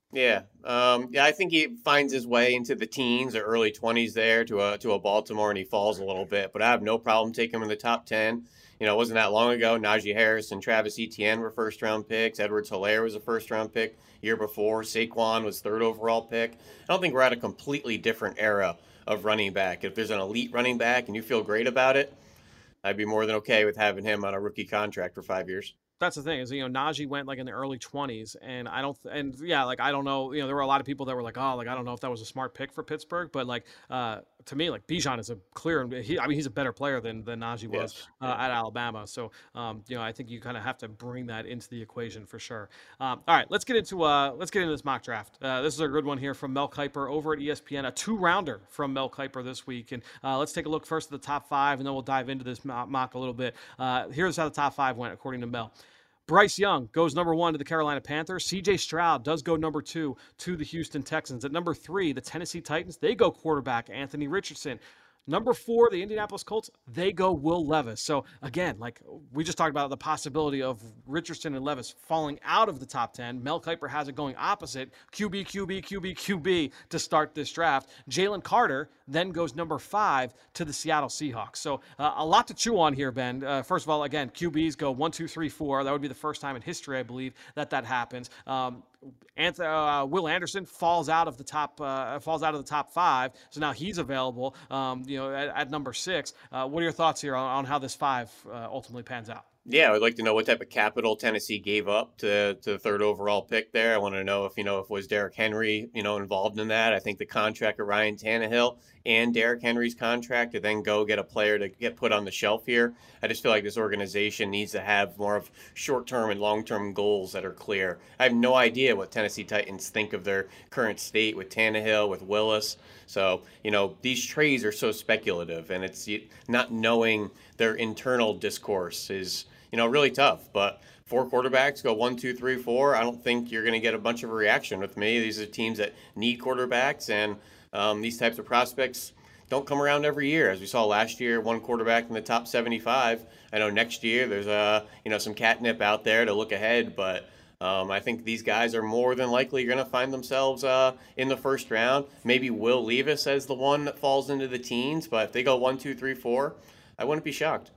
Yeah, um, yeah, I think he finds his way into the teens or early twenties there to a to a Baltimore, and he falls a little bit. But I have no problem taking him in the top ten. You know, it wasn't that long ago. Najee Harris and Travis Etienne were first round picks. Edwards-Helaire was a first round pick year before. Saquon was third overall pick. I don't think we're at a completely different era of running back. If there's an elite running back and you feel great about it, I'd be more than okay with having him on a rookie contract for five years. That's the thing is, you know, Najee went like in the early twenties, and I don't, and yeah, like I don't know, you know, there were a lot of people that were like, oh, like I don't know if that was a smart pick for Pittsburgh, but like uh, to me, like Bijan is a clear, he, I mean, he's a better player than than Najee was Yes. uh, at Alabama, so um, you know, I think you kind of have to bring that into the equation for sure. Um, all right, let's get into uh, let's get into this mock draft. Uh, this is a good one here from Mel Kiper over at E S P N, a two rounder from Mel Kiper this week, and uh, let's take a look first at the top five, and then we'll dive into this mock a little bit. Uh, here's how the top five went according to Mel. Bryce Young goes number one to the Carolina Panthers. C J Stroud does go number two to the Houston Texans. At number three, the Tennessee Titans, they go quarterback Anthony Richardson. Number four, the Indianapolis Colts, they go Will Levis. So again, like we just talked about the possibility of Richardson and Levis falling out of the top ten. Mel Kiper has it going opposite. Q B, Q B, Q B, Q B to start this draft. Jalen Carter then goes number five to the Seattle Seahawks. So uh, a lot to chew on here, Ben. Uh, first of all, again, Q Bs go one, two, three, four. That would be the first time in history, I believe, that that happens. Um, Anthony, uh, Will Anderson falls out of the top uh, falls out of the top five, so now he's available. Um, you know, at, at number six. Uh, what are your thoughts here on, on how this five uh, ultimately pans out? Yeah, I would like to know what type of capital Tennessee gave up to, to the third overall pick there. I want to know if, you know, if was Derrick Henry, you know, involved in that. I think the contract of Ryan Tannehill and Derrick Henry's contract to then go get a player to get put on the shelf here. I just feel like this organization needs to have more of short-term and long-term goals that are clear. I have no idea what Tennessee Titans think of their current state with Tannehill, with Willis. So, you know, these trades are so speculative, and it's not knowing their internal discourse is, you know, really tough. But four quarterbacks go one, two, three, four. I don't think you're going to get a bunch of a reaction with me. These are teams that need quarterbacks, and um, these types of prospects don't come around every year. As we saw last year, one quarterback in the top seventy-five. I know next year there's a, you know, some catnip out there to look ahead, but Um, I think these guys are more than likely going to find themselves uh, in the first round. Maybe Will Levis as the one that falls into the teens, but if they go one, two, three, four, I wouldn't be shocked.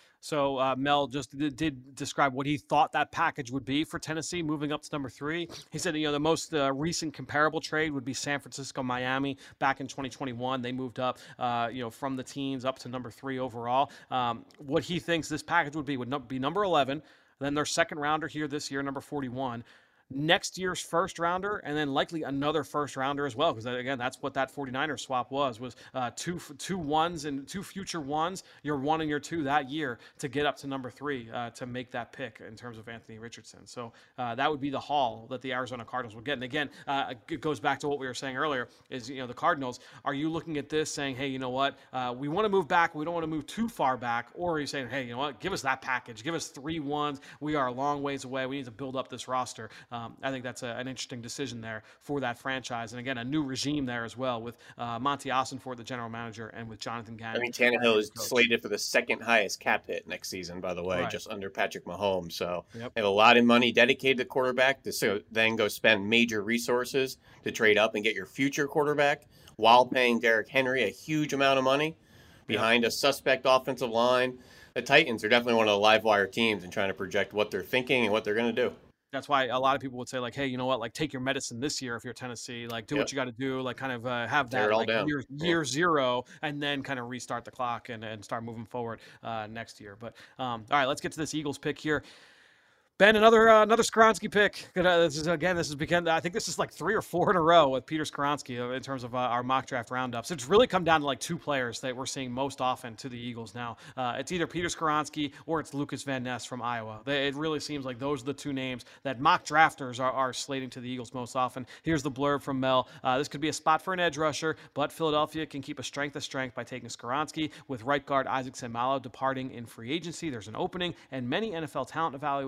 So uh, Mel just did, did describe what he thought that package would be for Tennessee moving up to number three. He said, you know, the most uh, recent comparable trade would be San Francisco, Miami back in twenty twenty-one. They moved up, uh, you know, from the teens up to number three overall. Um, what he thinks this package would be would no- be number eleven. Then their second rounder here this year, number forty-one. Next year's first rounder, and then likely another first rounder as well, because again, that's what that 49er swap was, was uh, two two ones and two future ones, your one and your two that year to get up to number three uh, to make that pick in terms of Anthony Richardson. So uh, that would be the haul that the Arizona Cardinals would get. And again, uh, it goes back to what we were saying earlier is, you know, the Cardinals, are you looking at this saying, hey, you know what, uh, we want to move back, we don't want to move too far back, or are you saying, hey, you know what, give us that package, give us three ones, we are a long ways away, we need to build up this roster. Um, I think that's a, an interesting decision there for that franchise. And again, a new regime there as well with uh, Monty Ossenfort, the general manager, and with Jonathan Gannon. I mean, Tannehill is slated for the second highest cap hit next season, by the way, Right. just under Patrick Mahomes. So Yep. they have a lot of money dedicated to quarterback to so then go spend major resources to trade up and get your future quarterback while paying Derrick Henry a huge amount of money behind a suspect offensive line. The Titans are definitely one of the live wire teams and trying to project what they're thinking and what they're going to do. That's why a lot of people would say, like, hey, you know what, like, take your medicine this year if you're Tennessee, like, do Yep. what you got to do, like, kind of uh, have Tear that it all like down. year, Yeah. year zero, and then kind of restart the clock and, and start moving forward uh, next year. But um, all right, let's get to this Eagles pick here. Ben, another uh, another Skoronski pick. Uh, this is again, this is become, I think this is like three or four in a row with Peter Skoronski uh, in terms of uh, our mock draft roundups. It's really come down to like two players that we're seeing most often to the Eagles now. Uh, it's either Peter Skoronski or it's Lucas Van Ness from Iowa. They, it really seems like those are the two names that mock drafters are, are slating to the Eagles most often. Here's the blurb from Mel. Uh, this could be a spot for an edge rusher, but Philadelphia can keep a strength of strength by taking Skoronski. With right guard Isaac Seumalo departing in free agency, there's an opening, and many N F L talent evaluators believe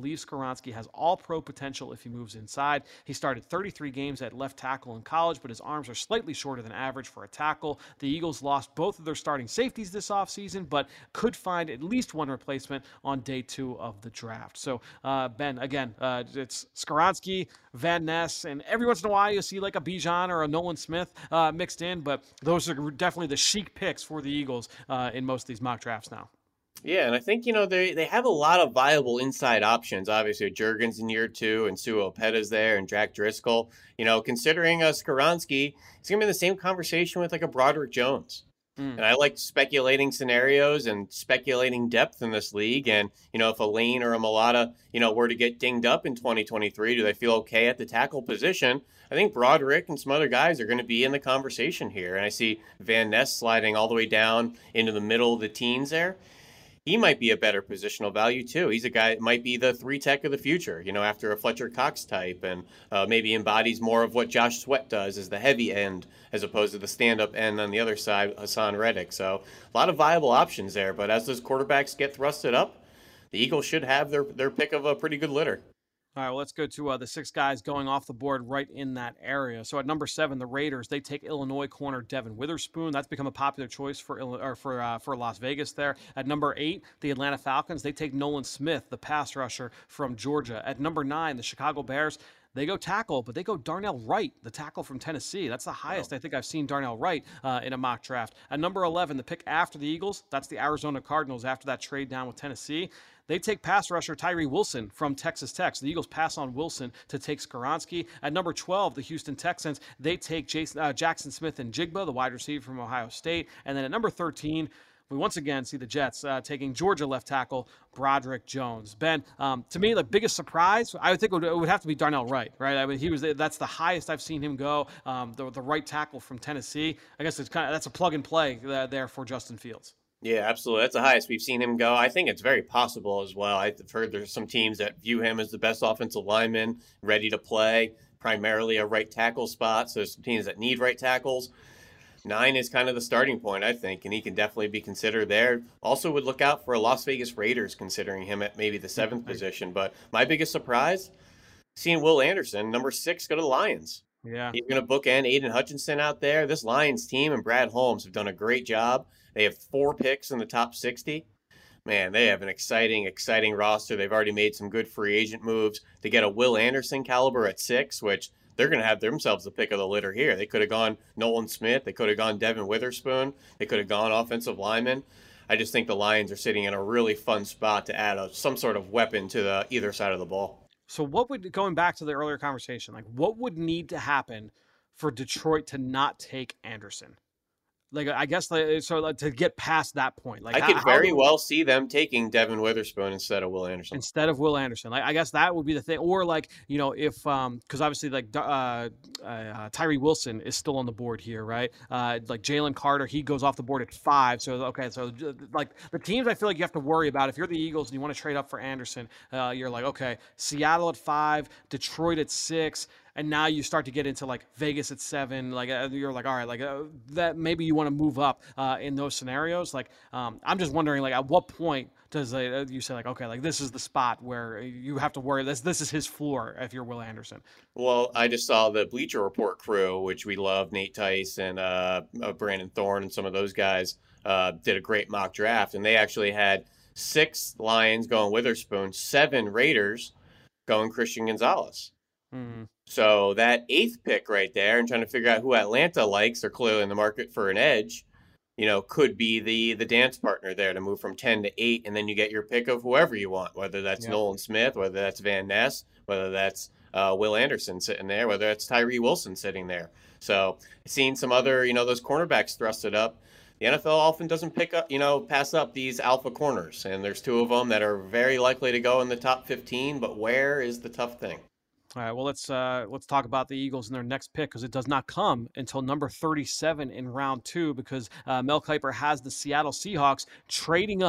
believe Skoronski has all-pro potential if he moves inside. He started thirty-three games at left tackle in college, but his arms are slightly shorter than average for a tackle. The Eagles lost both of their starting safeties this offseason, but could find at least one replacement on day two of the draft. So, uh, Ben, again, uh, it's Skoronski, Van Ness, and every once in a while you see like a Bijan or a Nolan Smith uh, mixed in, but those are definitely the chic picks for the Eagles uh, in most of these mock drafts now. Yeah, and I think, you know, they, they have a lot of viable inside options. Obviously, Jurgens in year two, and Sua Opeta's there, and Jack Driscoll. You know, considering uh, Skoronski, he's going to be in the same conversation with like a Broderick Jones. Mm. And I like speculating scenarios and speculating depth in this league. And, you know, if a Lane or a Mulata, you know, were to get dinged up in twenty twenty-three, do they feel okay at the tackle position? I think Broderick and some other guys are going to be in the conversation here. And I see Van Ness sliding all the way down into the middle of the teens there. He might be a better positional value too. He's a guy that might be the three tech of the future, you know, after a Fletcher Cox type, and uh, maybe embodies more of what Josh Sweat does as the heavy end as opposed to the stand-up end on the other side, Hassan Reddick. So a lot of viable options there. But as those quarterbacks get thrusted up, the Eagles should have their, their pick of a pretty good litter. All right, well, let's go to uh, the six guys going off the board right in that area. So at number seven, the Raiders, they take Illinois corner Devin Witherspoon. That's become a popular choice for or for uh, for Las Vegas there. At number eight, the Atlanta Falcons, they take Nolan Smith, the pass rusher from Georgia. At number nine, the Chicago Bears, they go tackle, but they go Darnell Wright, the tackle from Tennessee. That's the highest wow. I think I've seen Darnell Wright uh, in a mock draft. At number eleven, the pick after the Eagles, that's the Arizona Cardinals after that trade down with Tennessee. They take pass rusher Tyree Wilson from Texas Tech. So the Eagles pass on Wilson to take Skoronski. At number twelve, the Houston Texans, they take Jason, uh, Jackson Smith and Jigba, the wide receiver from Ohio State. And then at number thirteen, we once again see the Jets uh, taking Georgia left tackle Broderick Jones. Ben, um, to me, the biggest surprise, I would think it would, it would have to be Darnell Wright, right? I mean, he was that's the highest I've seen him go. Um, the, the right tackle from Tennessee. I guess it's kind of that's a plug and play uh, there for Justin Fields. Yeah, absolutely. That's the highest we've seen him go. I think it's very possible as well. I've heard there's some teams that view him as the best offensive lineman, ready to play, primarily a right tackle spot. So there's some teams that need right tackles. Nine is kind of the starting point, I think, and he can definitely be considered there. Also would look out for a Las Vegas Raiders, considering him at maybe the seventh position. But my biggest surprise, seeing Will Anderson, number six, go to the Lions. Yeah. He's going to bookend Aiden Hutchinson out there. This Lions team and Brad Holmes have done a great job. They have four picks in the top sixty. Man, they have an exciting, exciting roster. They've already made some good free agent moves to get a Will Anderson caliber at six, which they're going to have themselves the pick of the litter here. They could have gone Nolan Smith. They could have gone Devin Witherspoon. They could have gone offensive lineman. I just think the Lions are sitting in a really fun spot to add a, some sort of weapon to the either side of the ball. So what would, going back to the earlier conversation, like what would need to happen for Detroit to not take Anderson? Like, I guess, like, so like, to get past that point. Like, I how, could very how, well see them taking Devin Witherspoon instead of Will Anderson. Instead of Will Anderson. Like, I guess that would be the thing. Or, like, you know, if, um, because obviously, like, uh, uh, Tyree Wilson is still on the board here, right? Uh, like, Jalen Carter, he goes off the board at five. So, okay, so, like, the teams I feel like you have to worry about, if you're the Eagles and you want to trade up for Anderson, uh, you're like, okay, Seattle at five, Detroit at six. And now you start to get into like Vegas at seven, like uh, you're like, all right, like uh, that maybe you want to move up uh, in those scenarios. Like, um, I'm just wondering, like, at what point does uh, you say like, okay, like this is the spot where you have to worry. This this is his floor if you're Will Anderson. Well, I just saw the Bleacher Report crew, which we love, Nate Tice and uh, uh, Brandon Thorne and some of those guys uh, did a great mock draft, and they actually had six Lions going Witherspoon, seven Raiders going Christian Gonzalez. Mm-hmm. So that eighth pick right there, and trying to figure out who Atlanta likes, they're clearly in the market for an edge, you know, could be the the dance partner there to move from ten to eight, and then you get your pick of whoever you want, whether that's yeah. Nolan Smith, whether that's Van Ness, whether that's uh, Will Anderson sitting there, whether that's Tyree Wilson sitting there. So seeing some other, you know, those cornerbacks thrusted up. The N F L often doesn't pick up, you know, pass up these alpha corners, and there's two of them that are very likely to go in the top fifteen, but where is the tough thing? All right, well, let's uh, let's talk about the Eagles and their next pick, because it does not come until number thirty-seven in round two, because uh, Mel Kiper has the Seattle Seahawks trading up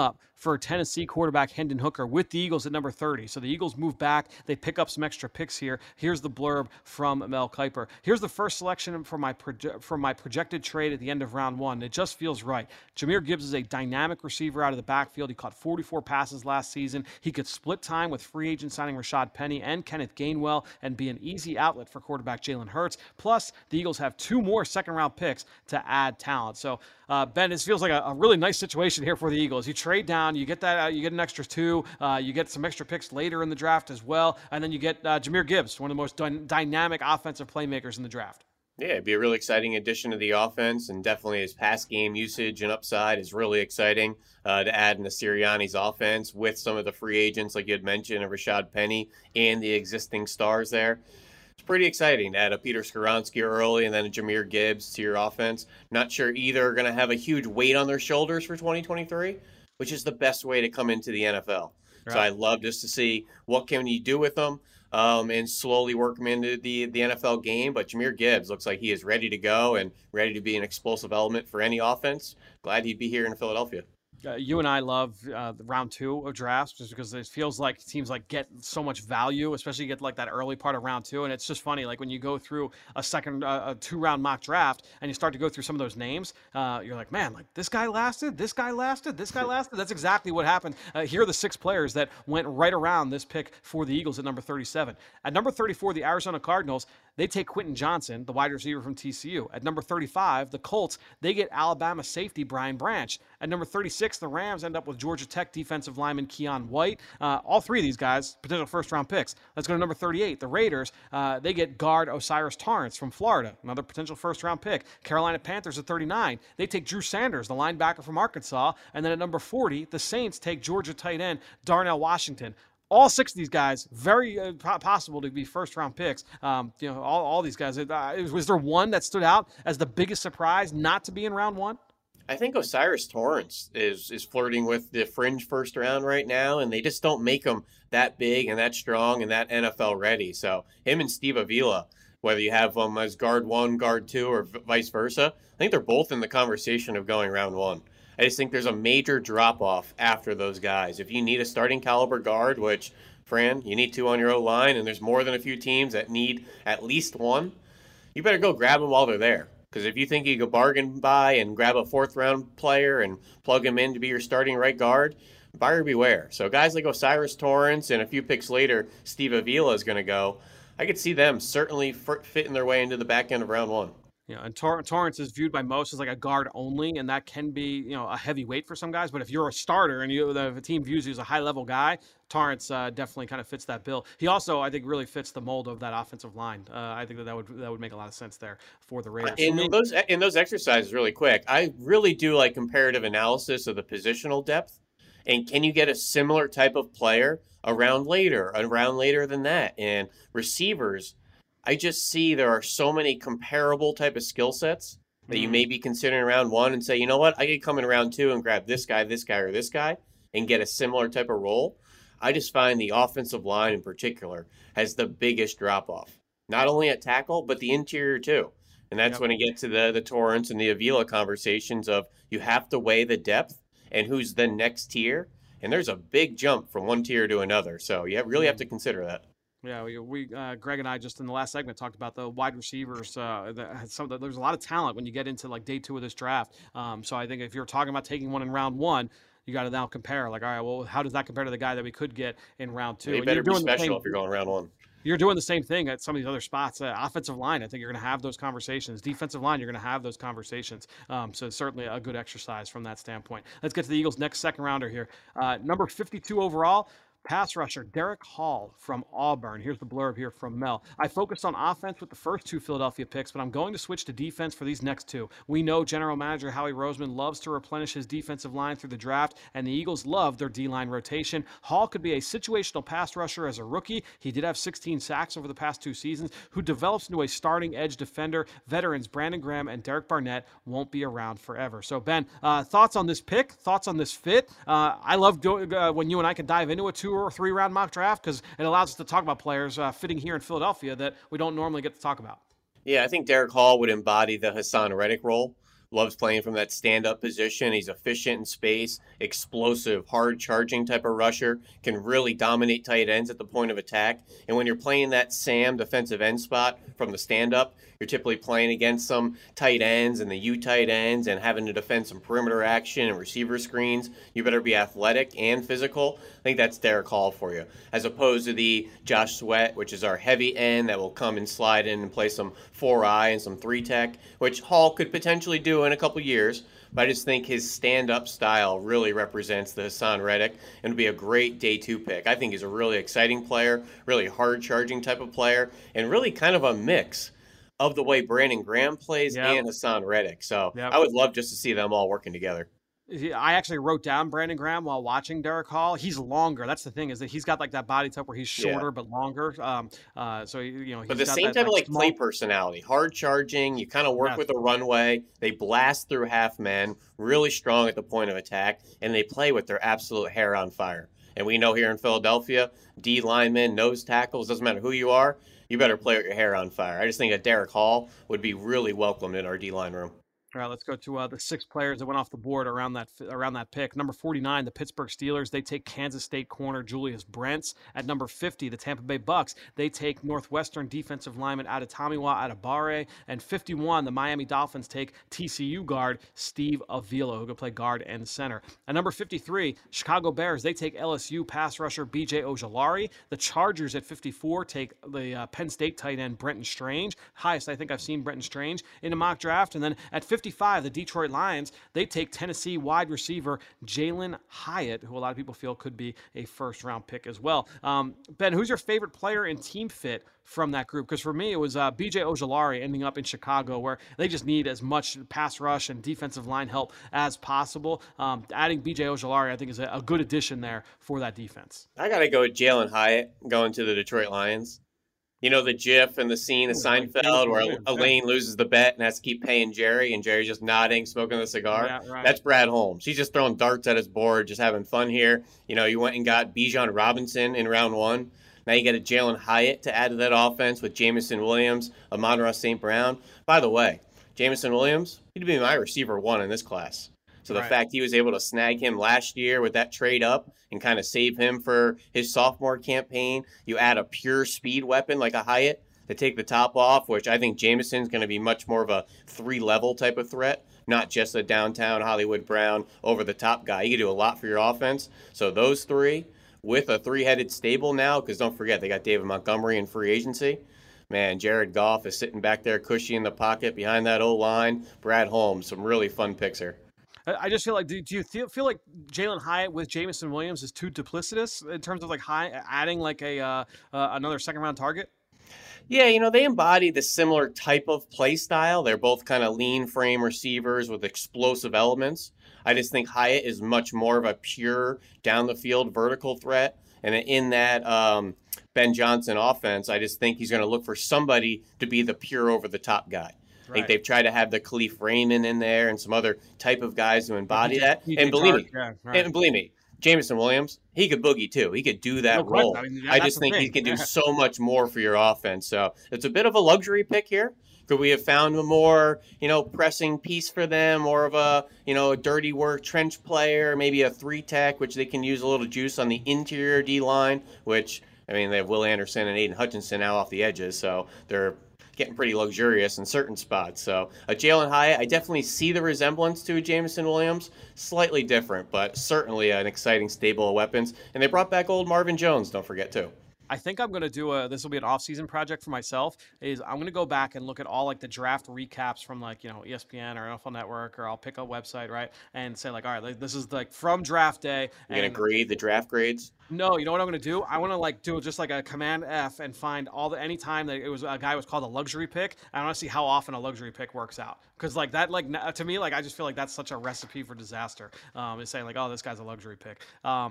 for Tennessee quarterback Hendon Hooker with the Eagles at number thirty. So the Eagles move back. They pick up some extra picks here. Here's the blurb from Mel Kiper. Here's the first selection for my proje- for my projected trade at the end of round one. It just feels right. Jahmyr Gibbs is a dynamic receiver out of the backfield. He caught forty-four passes last season. He could split time with free agent signing Rashad Penny and Kenneth Gainwell and be an easy outlet for quarterback Jalen Hurts. Plus, the Eagles have two more second-round picks to add talent. So, uh, Ben, this feels like a, a really nice situation here for the Eagles. You trade down, you get that, uh, you get an extra two, uh, you get some extra picks later in the draft as well, and then you get uh, Jahmyr Gibbs, one of the most dy- dynamic offensive playmakers in the draft. Yeah, it'd be a really exciting addition to the offense, and definitely his pass game usage and upside is really exciting uh, to add in the Sirianni's offense with some of the free agents, like you had mentioned, of Rashad Penny and the existing stars there. It's pretty exciting to add a Peter Skoronski early and then a Jahmyr Gibbs to your offense. Not sure either are going to have a huge weight on their shoulders for twenty twenty-three, which is the best way to come into the N F L. Right. So I love just to see what can you do with them. Um, and slowly work him into the, the N F L game. But Jahmyr Gibbs looks like he is ready to go and ready to be an explosive element for any offense. Glad he'd be here in Philadelphia. Uh, you and I love uh, the round two of drafts just because it feels like teams like get so much value, especially get like that early part of round two. And it's just funny, like when you go through a second, uh, a two round mock draft and you start to go through some of those names, uh, you're like, man, like this guy lasted, this guy lasted, this guy lasted. That's exactly what happened. Uh, here are the six players that went right around this pick for the Eagles at number thirty-seven. At number thirty-four, the Arizona Cardinals, they take Quentin Johnson, the wide receiver from T C U. At number thirty-five, the Colts, they get Alabama safety Brian Branch. At number thirty-six, the Rams end up with Georgia Tech defensive lineman Keon White. Uh, all three of these guys, potential first-round picks. Let's go to number thirty-eight. The Raiders, uh, they get guard Osiris Torrance from Florida, another potential first-round pick. Carolina Panthers at thirty-nine. They take Drew Sanders, the linebacker from Arkansas. And then at number forty, the Saints take Georgia tight end Darnell Washington. All six of these guys, very uh, possible to be first-round picks. Um, you know, all, all these guys. Uh, was there one that stood out as the biggest surprise not to be in round one? I think Osiris Torrance is is flirting with the fringe first round right now, and they just don't make him that big and that strong and that N F L ready. So him and Steve Avila, whether you have them as guard one, guard two, or vice versa, I think they're both in the conversation of going round one. I just think there's a major drop-off after those guys. If you need a starting caliber guard, which, Fran, you need two on your O-line, and there's more than a few teams that need at least one, you better go grab them while they're there. Because if you think you could bargain buy and grab a fourth-round player and plug him in to be your starting right guard, buyer beware. So guys like Osiris Torrance and a few picks later, Steve Avila is going to go. I could see them certainly fitting their way into the back end of round one. Yeah, and Tor- Torrance is viewed by most as like a guard only, and that can be, you know, a heavy weight for some guys. But if you're a starter and you, the team views you as a high-level guy, Torrance uh, definitely kind of fits that bill. He also, I think, really fits the mold of that offensive line. Uh, I think that that would that would make a lot of sense there for the Raiders. In those in those exercises, really quick, I really do like comparative analysis of the positional depth. And can you get a similar type of player a round later, a round later than that? And receivers, I just see there are so many comparable type of skill sets that you may be considering round one and say, you know what, I could come in round two and grab this guy, this guy, or this guy and get a similar type of role. I just find the offensive line in particular has the biggest drop-off, not only at tackle, but the interior too. And that's yep. when you get to the, the Torrance and the Avila conversations of you have to weigh the depth and who's the next tier. And there's a big jump from one tier to another. So you really have to consider that. Yeah, we, we uh, Greg and I just in the last segment talked about the wide receivers. Uh, that some the, there's a lot of talent when you get into like day two of this draft. Um, so I think if you're talking about taking one in round one, you got to now compare. Like, all right, well, how does that compare to the guy that we could get in round two? You and better you're be doing special same, if you're going round one. You're doing the same thing at some of these other spots. Uh, offensive line, I think you're going to have those conversations. Defensive line, you're going to have those conversations. Um, so certainly a good exercise from that standpoint. Let's get to the Eagles' next second rounder here. Uh, number fifty-two overall. Pass rusher Derek Hall from Auburn. Here's the blurb here from Mel. I focused on offense with the first two Philadelphia picks, but I'm going to switch to defense for these next two. We know general manager Howie Roseman loves to replenish his defensive line through the draft, and the Eagles love their D-line rotation. Hall could be a situational pass rusher as a rookie. He did have sixteen sacks over the past two seasons, who develops into a starting edge defender. Veterans Brandon Graham and Derek Barnett won't be around forever. So, Ben, uh, thoughts on this pick? Thoughts on this fit? Uh, I love doing, uh, when you and I can dive into a two or three round mock draft because it allows us to talk about players uh, fitting here in Philadelphia that we don't normally get to talk about. Yeah, I think Derek Hall would embody the Hassan Reddick role, Loves playing from that stand-up position. He's efficient in space, explosive, hard-charging type of rusher, can really dominate tight ends at the point of attack. And when you're playing that Sam defensive end spot from the stand-up, you're typically playing against some tight ends and the U tight ends and having to defend some perimeter action and receiver screens. You better be athletic and physical. I think that's Derek Hall for you, as opposed to the Josh Sweat, which is our heavy end that will come and slide in and play some four-eye and some three-tech, which Hall could potentially do in a couple years. But I just think his stand-up style really represents the Hassan Reddick and would be a great day two pick. I think he's a really exciting player, really hard-charging type of player, and really kind of a mix of the way Brandon Graham plays Yep. and Hassan Reddick. So Yep. I would love just to see them all working together. I actually wrote down Brandon Graham while watching Derek Hall. He's longer. That's the thing, is that he's got like that body type where he's shorter Yeah. but longer. Um, uh, so you know, he's But the got same that, type of like small- play personality, hard charging. You kind of work Yes. with a runway. They blast through half men, really strong at the point of attack, and they play with their absolute hair on fire. And we know here in Philadelphia, D linemen, nose tackles, doesn't matter who you are, you better play with your hair on fire. I just think that Derek Hall would be really welcomed in our D line room. All right, let's go to uh, the six players that went off the board around that around that pick. Number forty-nine, the Pittsburgh Steelers. They take Kansas State corner Julius Brents. At number fifty, the Tampa Bay Bucks. They take Northwestern defensive lineman Adetomiwa Adebawore. And fifty-one, the Miami Dolphins take T C U guard Steve Avila, who can play guard and center. At number fifty-three, Chicago Bears. They take L S U pass rusher B J Ojulari. The Chargers at fifty-four take the uh, Penn State tight end Brenton Strange. Highest I think I've seen Brenton Strange in a mock draft. And then at fifty-five, the Detroit Lions, they take Tennessee wide receiver Jalen Hyatt, who a lot of people feel could be a first-round pick as well. Um, Ben, who's your favorite player in team fit from that group? Because for me, it was uh, B J Ojulari ending up in Chicago, where they just need as much pass rush and defensive line help as possible. Um, adding B J Ojulari, I think, is a, a good addition there for that defense. I got to go with Jalen Hyatt going to the Detroit Lions. You know, the GIF and the scene of Seinfeld where Elaine loses the bet and has to keep paying Jerry, and Jerry's just nodding, smoking a cigar. Yeah, right. That's Brad Holmes. He's just throwing darts at his board, just having fun here. You know, you went and got Bijan Robinson in round one. Now you get a Jalen Hyatt to add to that offense with Jamison Williams, Amon-Ra Saint Brown. By the way, Jamison Williams, he'd be my receiver one in this class. So the Right. fact he was able to snag him last year with that trade up and kind of save him for his sophomore campaign, you add a pure speed weapon like a Hyatt to take the top off, which I think Jameson's going to be much more of a three-level type of threat, not just a downtown Hollywood Brown over-the-top guy. He can do a lot for your offense. So those three, with a three-headed stable now, because don't forget, they got David Montgomery in free agency. Man, Jared Goff is sitting back there cushy in the pocket behind that O-line. Brad Holmes, some really fun picks here. I just feel like, do, do you feel, feel like Jalen Hyatt with Jamison Williams is too duplicitous in terms of like high, adding like a uh, uh, another second round target? Yeah, you know, they embody the similar type of play style. They're both kind of lean frame receivers with explosive elements. I just think Hyatt is much more of a pure down the field vertical threat. And in that um, Ben Johnson offense, I just think he's going to look for somebody to be the pure over the top guy. I think they've tried to have the Khalif Raymond in there and some other type of guys who embody that. And believe me, yeah, right. and believe me, Jamison Williams, he could boogie too. He could do that No question. role. I mean, I that's just the think he thing. can do so much more for your offense. So it's a bit of a luxury pick here. Could we have found a more, you know, pressing piece for them, more of a, you know, a dirty work trench player, maybe a three tech, which they can use a little juice on the interior D line, which, I mean, they have Will Anderson and Aiden Hutchinson now off the edges, so they're getting pretty luxurious in certain spots. So a Jalen Hyatt, I definitely see the resemblance to a Jamison Williams. Slightly different, but certainly an exciting stable of weapons. And they brought back old Marvin Jones, don't forget, too. I think I'm going to do a, this will be an off-season project for myself, is I'm going to go back and look at all like the draft recaps from like, you know, E S P N or N F L Network, or I'll pick a website, right? And say like, all right, like, this is like from draft day. You're going to grade the draft grades? No, you know what I'm going to do? I want to like do just like a command F and find all the, any time that it was a guy was called a luxury pick. I want to see how often a luxury pick works out. Cause like that, like to me, like, I just feel like that's such a recipe for disaster. Um, is saying like, oh, this guy's a luxury pick. Um,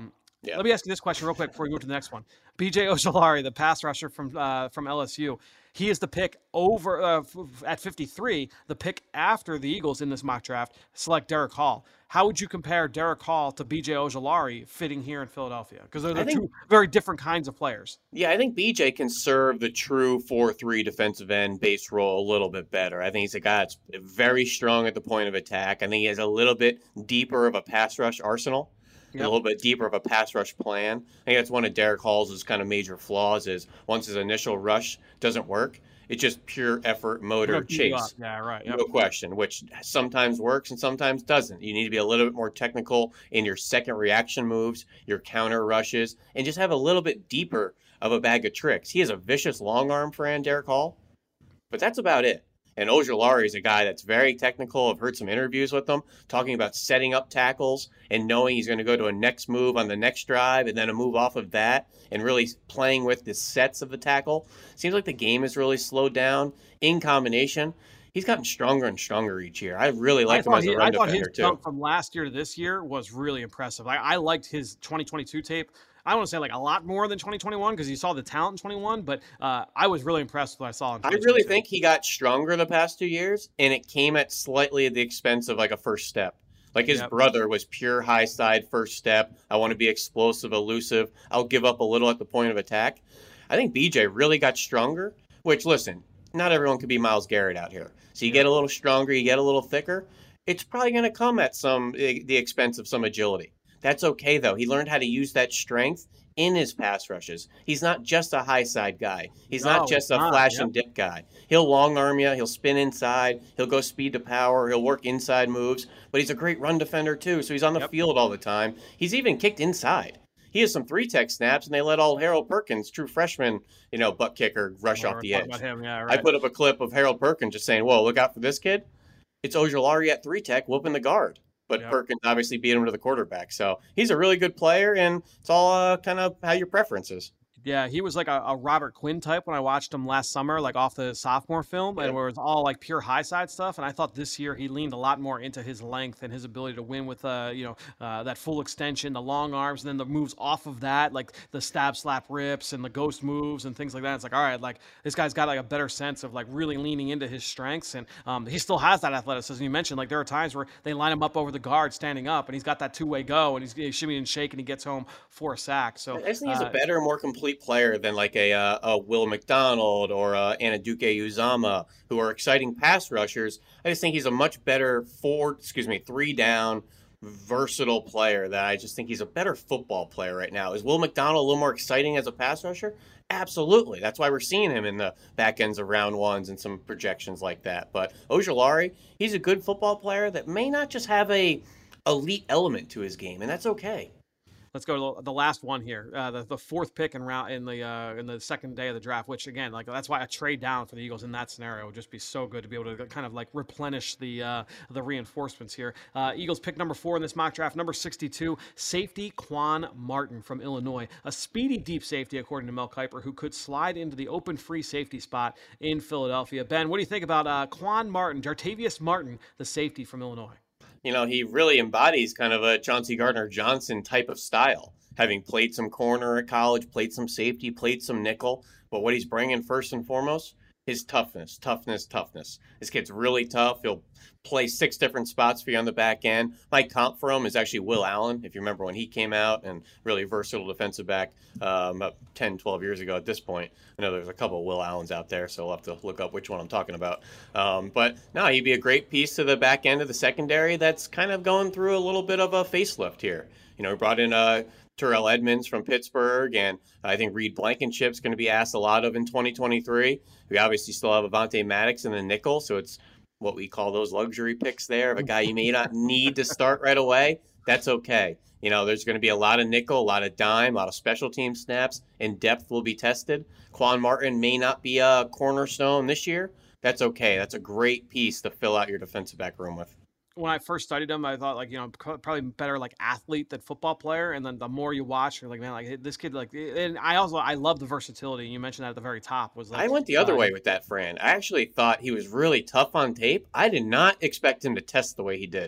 Yeah. Let me ask you this question real quick before we go to the next one. B J Ojulari, the pass rusher from uh, from L S U, he is the pick over uh, f- at fifty-three, the pick after the Eagles in this mock draft select Derek Hall. How would you compare Derek Hall to B J Ojulari fitting here in Philadelphia? Because they're, they're think, two very different kinds of players. Yeah, I think B J can serve the true four three defensive end base role a little bit better. I think he's a guy that's very strong at the point of attack. I think he has a little bit deeper of a pass rush arsenal. Yep. A little bit deeper of a pass rush plan. I think that's one of Derek Hall's kind of major flaws is once his initial rush doesn't work, it's just pure effort, motor, chase. Yeah, right. Yep. No question, which sometimes works and sometimes doesn't. You need to be a little bit more technical in your second reaction moves, your counter rushes, and just have a little bit deeper of a bag of tricks. He has a vicious long arm, Fran, Derek Hall, but that's about it. And Ojulari is a guy that's very technical. I've heard some interviews with him talking about setting up tackles and knowing he's going to go to a next move on the next drive and then a move off of that and really playing with the sets of the tackle. Seems like the game has really slowed down in combination. He's gotten stronger and stronger each year. I really like him as a he, run I thought defender, his too. jump from last year to this year was really impressive. I, I liked his twenty twenty-two tape. I want to say like a lot more than twenty twenty-one because you saw the talent in twenty-one, but uh, I was really impressed with what I saw in I really think he got stronger the past two years, and it came at slightly at the expense of like a first step. Like his yep. brother was pure high side first step. I want to be explosive, elusive. I'll give up a little at the point of attack. I think B J really got stronger, which, listen, not everyone could be Myles Garrett out here. So you yep. get a little stronger, you get a little thicker. It's probably going to come at some the expense of some agility. That's okay, though. He learned how to use that strength in his pass rushes. He's not just a high side guy. He's no, not just a not. flash yep. and dip guy. He'll long arm you. He'll spin inside. He'll go speed to power. He'll work inside moves. But he's a great run defender, too, so he's on the yep. field all the time. He's even kicked inside. He has some three-tech snaps, and they let old Harold Perkins, true freshman, you know, butt kicker, rush well, off the edge. Him, yeah, right. I put up a clip of Harold Perkins just saying, whoa, look out for this kid. It's Ojulari at three-tech whooping the guard. But yep. Perkins obviously beat him to the quarterback. So he's a really good player, and it's all uh, kind of how your preference is. Yeah, he was like a, a Robert Quinn type when I watched him last summer, like off the sophomore film, yeah. and where it was all like pure high side stuff. And I thought this year he leaned a lot more into his length and his ability to win with, uh, you know, uh, that full extension, the long arms, and then the moves off of that, like the stab, slap, rips, and the ghost moves and things like that. It's like, all right, like this guy's got like a better sense of like really leaning into his strengths, and um, he still has that athleticism. You mentioned like there are times where they line him up over the guard standing up, and he's got that two way go, and he's, he's shimmying and shaking, and he gets home for a sack. So I think he's uh, a better, more complete player than like a, uh, a Will McDonald or a Anaduke Uzama, who are exciting pass rushers. I just think he's a much better four, excuse me, three down, versatile player. That I just think he's a better football player right now. Is Will McDonald a little more exciting as a pass rusher? Absolutely. That's why we're seeing him in the back ends of round ones and some projections like that. But Ojulari, he's a good football player that may not just have a elite element to his game, and that's okay. Let's go to the last one here, uh, the, the fourth pick in round in the uh, in the second day of the draft. Which again, like that's why a trade down for the Eagles in that scenario would just be so good to be able to kind of like replenish the uh, the reinforcements here. Uh, Eagles pick number four in this mock draft, number sixty-two, safety Quan Martin from Illinois, a speedy deep safety according to Mel Kiper, who could slide into the open free safety spot in Philadelphia. Ben, what do you think about uh, Quan Martin, Jartavius Martin, the safety from Illinois? You know, he really embodies kind of a Chauncey Gardner-Johnson type of style, having played some corner at college, played some safety, played some nickel. But what he's bringing first and foremost, his toughness, toughness, toughness. This kid's really tough. He'll play six different spots for you on the back end. My comp for him is actually Will Allen, if you remember when he came out, and really versatile defensive back um, about ten, twelve years ago at this point. I know there's a couple of Will Allens out there, so we'll have to look up which one I'm talking about. Um, but no, he'd be a great piece to the back end of the secondary that's kind of going through a little bit of a facelift here. You know, we brought in uh, Terrell Edmonds from Pittsburgh, and I think Reed Blankenship's going to be asked a lot of in twenty twenty-three. We obviously still have Avonte Maddox in the nickel, so it's what we call those luxury picks there of a guy you may not need to start right away. That's okay. You know, there's going to be a lot of nickel, a lot of dime, a lot of special team snaps, and depth will be tested. Quan Martin may not be a cornerstone this year. That's okay. That's a great piece to fill out your defensive back room with. When I first studied him, I thought like, you know, probably better like athlete than football player. And then the more you watch, you're like, man, like this kid, like, and I also, I love the versatility. You mentioned that at the very top was like, I went the other uh, way with that, Fran. I actually thought he was really tough on tape. I did not expect him to test the way he did.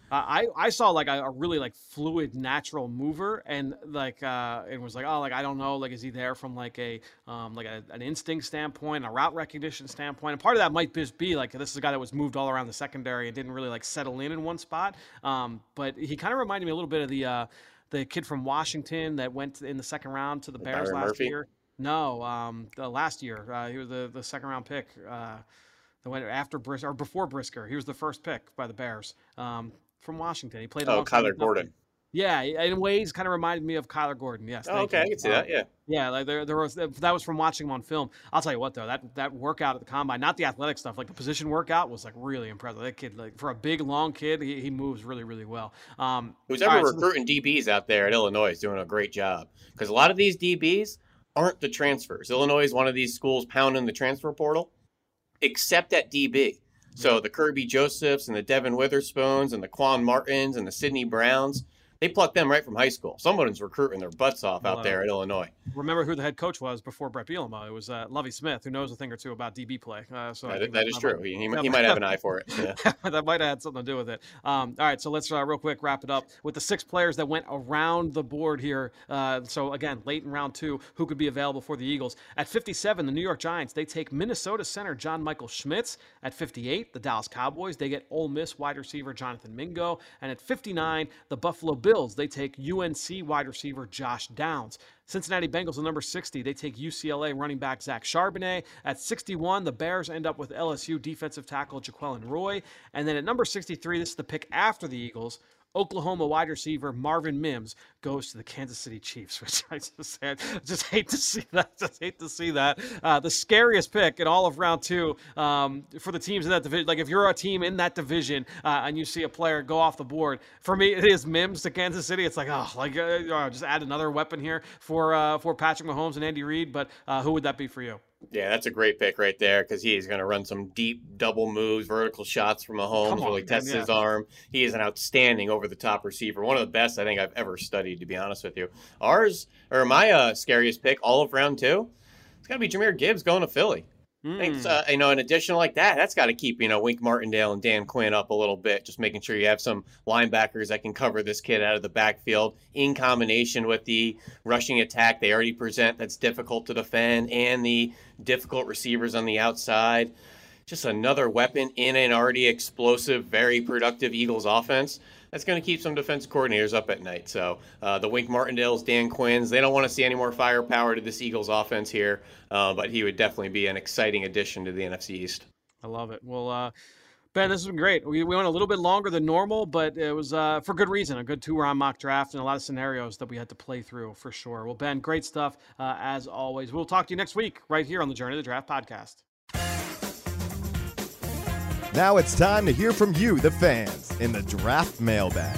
I I saw like a, a really like fluid, natural mover, and like uh, it was like, oh, like I don't know, like is he there from like a um, like a, an instinct standpoint, a route recognition standpoint, and part of that might just be like this is a guy that was moved all around the secondary and didn't really like settle in in one spot. Um, but he kind of reminded me a little bit of the uh, the kid from Washington that went in the second round to the Bears Byron last Murphy? year. No, um, the last year uh, he was the the second round pick. Uh, that went after Brisker or before Brisker. He was the first pick by the Bears. Um, from Washington. He played Oh, alongside Kyler Gordon. Yeah, in ways kind of reminded me of Kyler Gordon. Yes. Oh, thank okay, you. I can see Um, that. Yeah. Yeah, like there, there was that was from watching him on film. I'll tell you what though, that that workout at the combine, not the athletic stuff, like the position workout was like really impressive. That kid, like for a big long kid, he, he moves really really well. Um, Who's all ever right, so- recruiting D Bs out there at Illinois is doing a great job because a lot of these D Bs aren't the transfers. Illinois is one of these schools pounding the transfer portal, except at D B. So the Kirby Josephs and the Devin Witherspoons and the Quan Martins and the Sidney Browns, they plucked them right from high school. Someone's recruiting their butts off out Wow. there at Illinois. remember who the head coach was before Brett Bielema? It was uh, Lovie Smith, who knows a thing or two about D B play. Uh, so I That, think that is might- true. He, he, that he might have an eye for it. Yeah. that might have had something to do with it. Um, all right, so let's uh, real quick wrap it up with the six players that went around the board here. Uh, so again, late in round two, who could be available for the Eagles? At fifty-seven, the New York Giants, they take Minnesota center John Michael Schmitz. At fifty-eight, the Dallas Cowboys, they get Ole Miss wide receiver Jonathan Mingo. And at fifty-nine, the Buffalo Bills, they take U N C wide receiver Josh Downs. Cincinnati Bengals at number sixty, they take U C L A running back Zach Charbonnet. At sixty-one, the Bears end up with L S U defensive tackle Jaquelin Roy. And then at number sixty-three, this is the pick after the Eagles, Oklahoma wide receiver Marvin Mims goes to the Kansas City Chiefs, which I just, I just hate to see that. Just hate to see that. Uh, the scariest pick in all of round two um, for the teams in that division. Like if you're a team in that division uh, and you see a player go off the board, for me it is Mims to Kansas City. It's like oh, like uh, uh, just add another weapon here for uh, for Patrick Mahomes and Andy Reid. But uh, who would that be for you? Yeah, that's a great pick right there because he is going to run some deep double moves, vertical shots from Mahomes, Come on, really man, test yeah. his arm. He is an outstanding over-the-top receiver, one of the best I think I've ever studied, to be honest with you. Ours, or my uh, scariest pick all of round two, it's got to be Jahmyr Gibbs going to Philly. I think, uh, you know, an addition like that, that's got to keep, you know, Wink Martindale and Dan Quinn up a little bit, just making sure you have some linebackers that can cover this kid out of the backfield in combination with the rushing attack they already present that's difficult to defend and the difficult receivers on the outside. Just another weapon in an already explosive, very productive Eagles offense. That's going to keep some defense coordinators up at night. So uh, the Wink Martindales, Dan Quinns, they don't want to see any more firepower to this Eagles offense here, uh, but he would definitely be an exciting addition to the N F C East. I love it. Well, uh, Ben, this has been great. We, we went a little bit longer than normal, but it was uh, for good reason. A good two-round mock draft and a lot of scenarios that we had to play through for sure. Well, Ben, great stuff uh, as always. We'll talk to you next week right here on the Journey to the Draft podcast. Now it's time to hear from you, the fans, in the Draft Mailbag.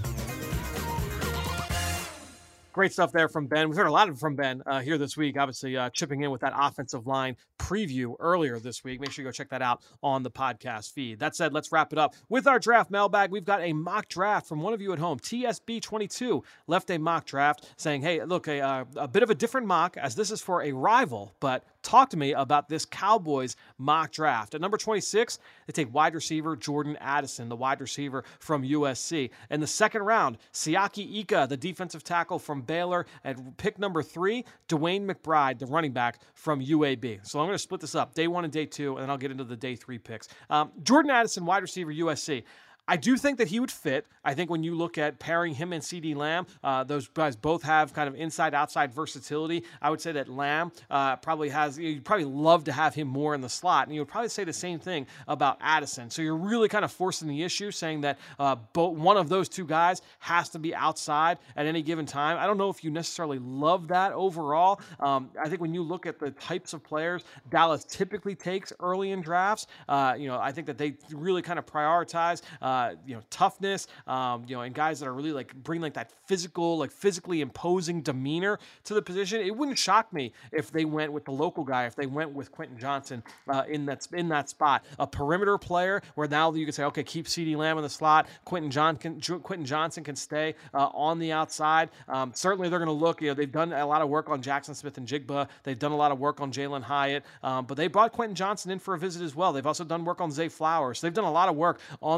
Great stuff there from Ben. We've heard a lot from Ben uh, here this week, obviously uh, chipping in with that offensive line preview earlier this week. Make sure you go check that out on the podcast feed. That said, let's wrap it up with our draft mailbag. We've got a mock draft from one of you at home. T S B twenty-two left a mock draft saying, hey, look, a, uh, a bit of a different mock as this is for a rival, but talk to me about this Cowboys mock draft. At number twenty-six, they take wide receiver Jordan Addison, the wide receiver from U S C. In the second round, Siaki Ika, the defensive tackle from Baylor. At pick number three, Dwayne McBride, the running back from U A B. So I'm going to split this up, day one and day two, and then I'll get into the day three picks. Um, Jordan Addison, wide receiver, U S C. I do think that he would fit. I think when you look at pairing him and CeeDee Lamb, uh, those guys both have kind of inside-outside versatility. I would say that Lamb uh, probably has, you'd probably love to have him more in the slot, and you would probably say the same thing about Addison. So you're really kind of forcing the issue, saying that uh, both one of those two guys has to be outside at any given time. I don't know if you necessarily love that overall. Um, I think when you look at the types of players Dallas typically takes early in drafts, uh, you know, I think that they really kind of prioritize uh, Uh, you know, toughness, um, you know, and guys that are really like bring like that physical, like physically imposing demeanor to the position. It wouldn't shock me if they went with the local guy, if they went with Quentin Johnson uh, in that in that spot, a perimeter player where now you can say, okay, keep CeeDee Lamb in the slot. Quentin John can, Quentin Johnson can stay uh, on the outside. Um, certainly, they're going to look. You know, they've done a lot of work on Jackson Smith and Jigba. They've done a lot of work on Jalen Hyatt, um, but they brought Quentin Johnson in for a visit as well. They've also done work on Zay Flowers. So they've done a lot of work on these top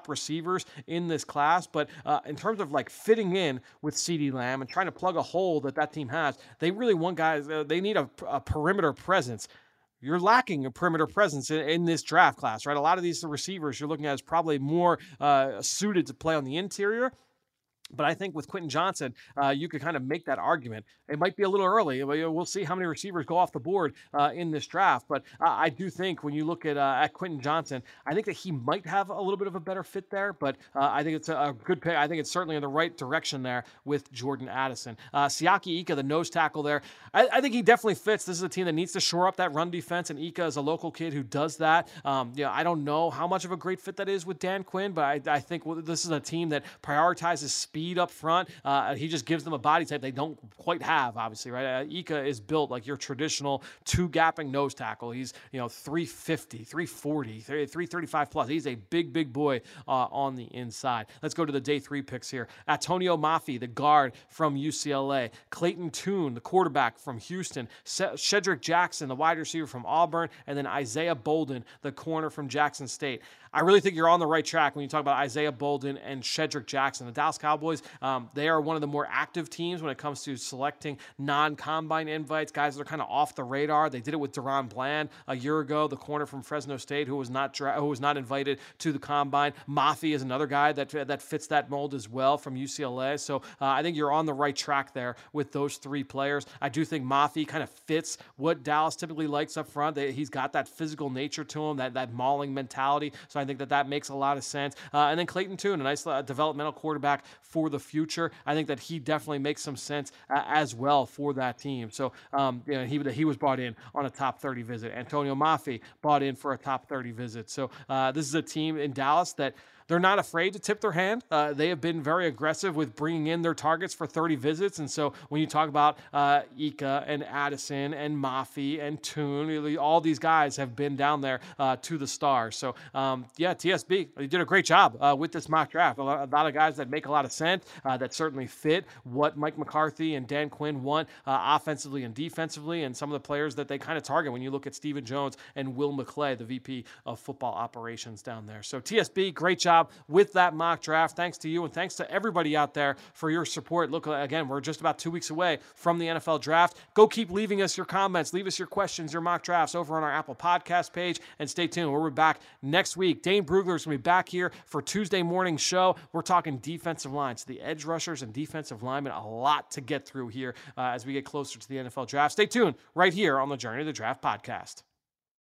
top receivers in this class. But uh, in terms of like fitting in with CeeDee Lamb and trying to plug a hole that that team has, they really want guys, uh, they need a, a perimeter presence. You're lacking a perimeter presence in, in this draft class, right? A lot of these receivers you're looking at is probably more uh, suited to play on the interior. But I think with Quentin Johnson, uh, you could kind of make that argument. It might be a little early. We'll see how many receivers go off the board uh, in this draft. But uh, I do think when you look at uh, at Quentin Johnson, I think that he might have a little bit of a better fit there. But uh, I think it's a, a good pick. I think it's certainly in the right direction there with Jordan Addison. Uh, Siaki Ika, the nose tackle there, I, I think he definitely fits. This is a team that needs to shore up that run defense, and Ika is a local kid who does that. Um, you know, I don't know how much of a great fit that is with Dan Quinn, but I, I think this is a team that prioritizes speed up front. Uh, he just gives them a body type they don't quite have, obviously, right? Uh, Ika is built like your traditional two-gapping nose tackle. He's, you know, three fifty, three forty, three thirty-five plus. He's a big, big boy uh, on the inside. Let's go to the day three picks here. Antonio Mafi, the guard from U C L A. Clayton Tune, the quarterback from Houston. Se- Shedrick Jackson, the wide receiver from Auburn. And then Isaiah Bolden, the corner from Jackson State. I really think you're on the right track when you talk about Isaiah Bolden and Shedrick Jackson. The Dallas Cowboys, um, they are one of the more active teams when it comes to selecting non-combine invites, guys that are kind of off the radar. They did it with Deron Bland a year ago, the corner from Fresno State, who was not dra- who was not invited to the combine. Mafi is another guy that that fits that mold as well from U C L A. So uh, I think you're on the right track there with those three players. I do think Mafi kind of fits what Dallas typically likes up front. They, he's got that physical nature to him, that that mauling mentality. So I think that that makes a lot of sense. Uh, and then Clayton Tune, a nice uh, developmental quarterback for the future. I think that he definitely makes some sense uh, as well for that team. So um, you know, he he was brought in on a top thirty visit. Antonio Mafi brought in for a top thirty visit. So uh, this is a team in Dallas that they're not afraid to tip their hand. Uh, they have been very aggressive with bringing in their targets for thirty visits. And so when you talk about uh, Ika and Addison and Mafi and Tune, really all these guys have been down there uh, to the stars. So um, yeah, T S B, you did a great job uh, with this mock draft. A lot, a lot of guys that make a lot of sense, uh, that certainly fit what Mike McCarthy and Dan Quinn want uh, offensively and defensively, and some of the players that they kind of target when you look at Stephen Jones and Will McClay, the V P of football operations down there. So T S B, great job with that mock draft. Thanks to you, and thanks to everybody out there for your support. Look, again, we're just about two weeks away from the N F L draft. Go keep leaving us your comments, leave us your questions, your mock drafts over on our Apple Podcast page, and stay tuned. We'll be back next week. Dane Brugler is going to be back here for Tuesday morning show. We're talking defensive lines, the edge rushers and defensive linemen. A lot to get through here uh, as we get closer to the N F L draft. Stay tuned right here on the Journey to the Draft podcast.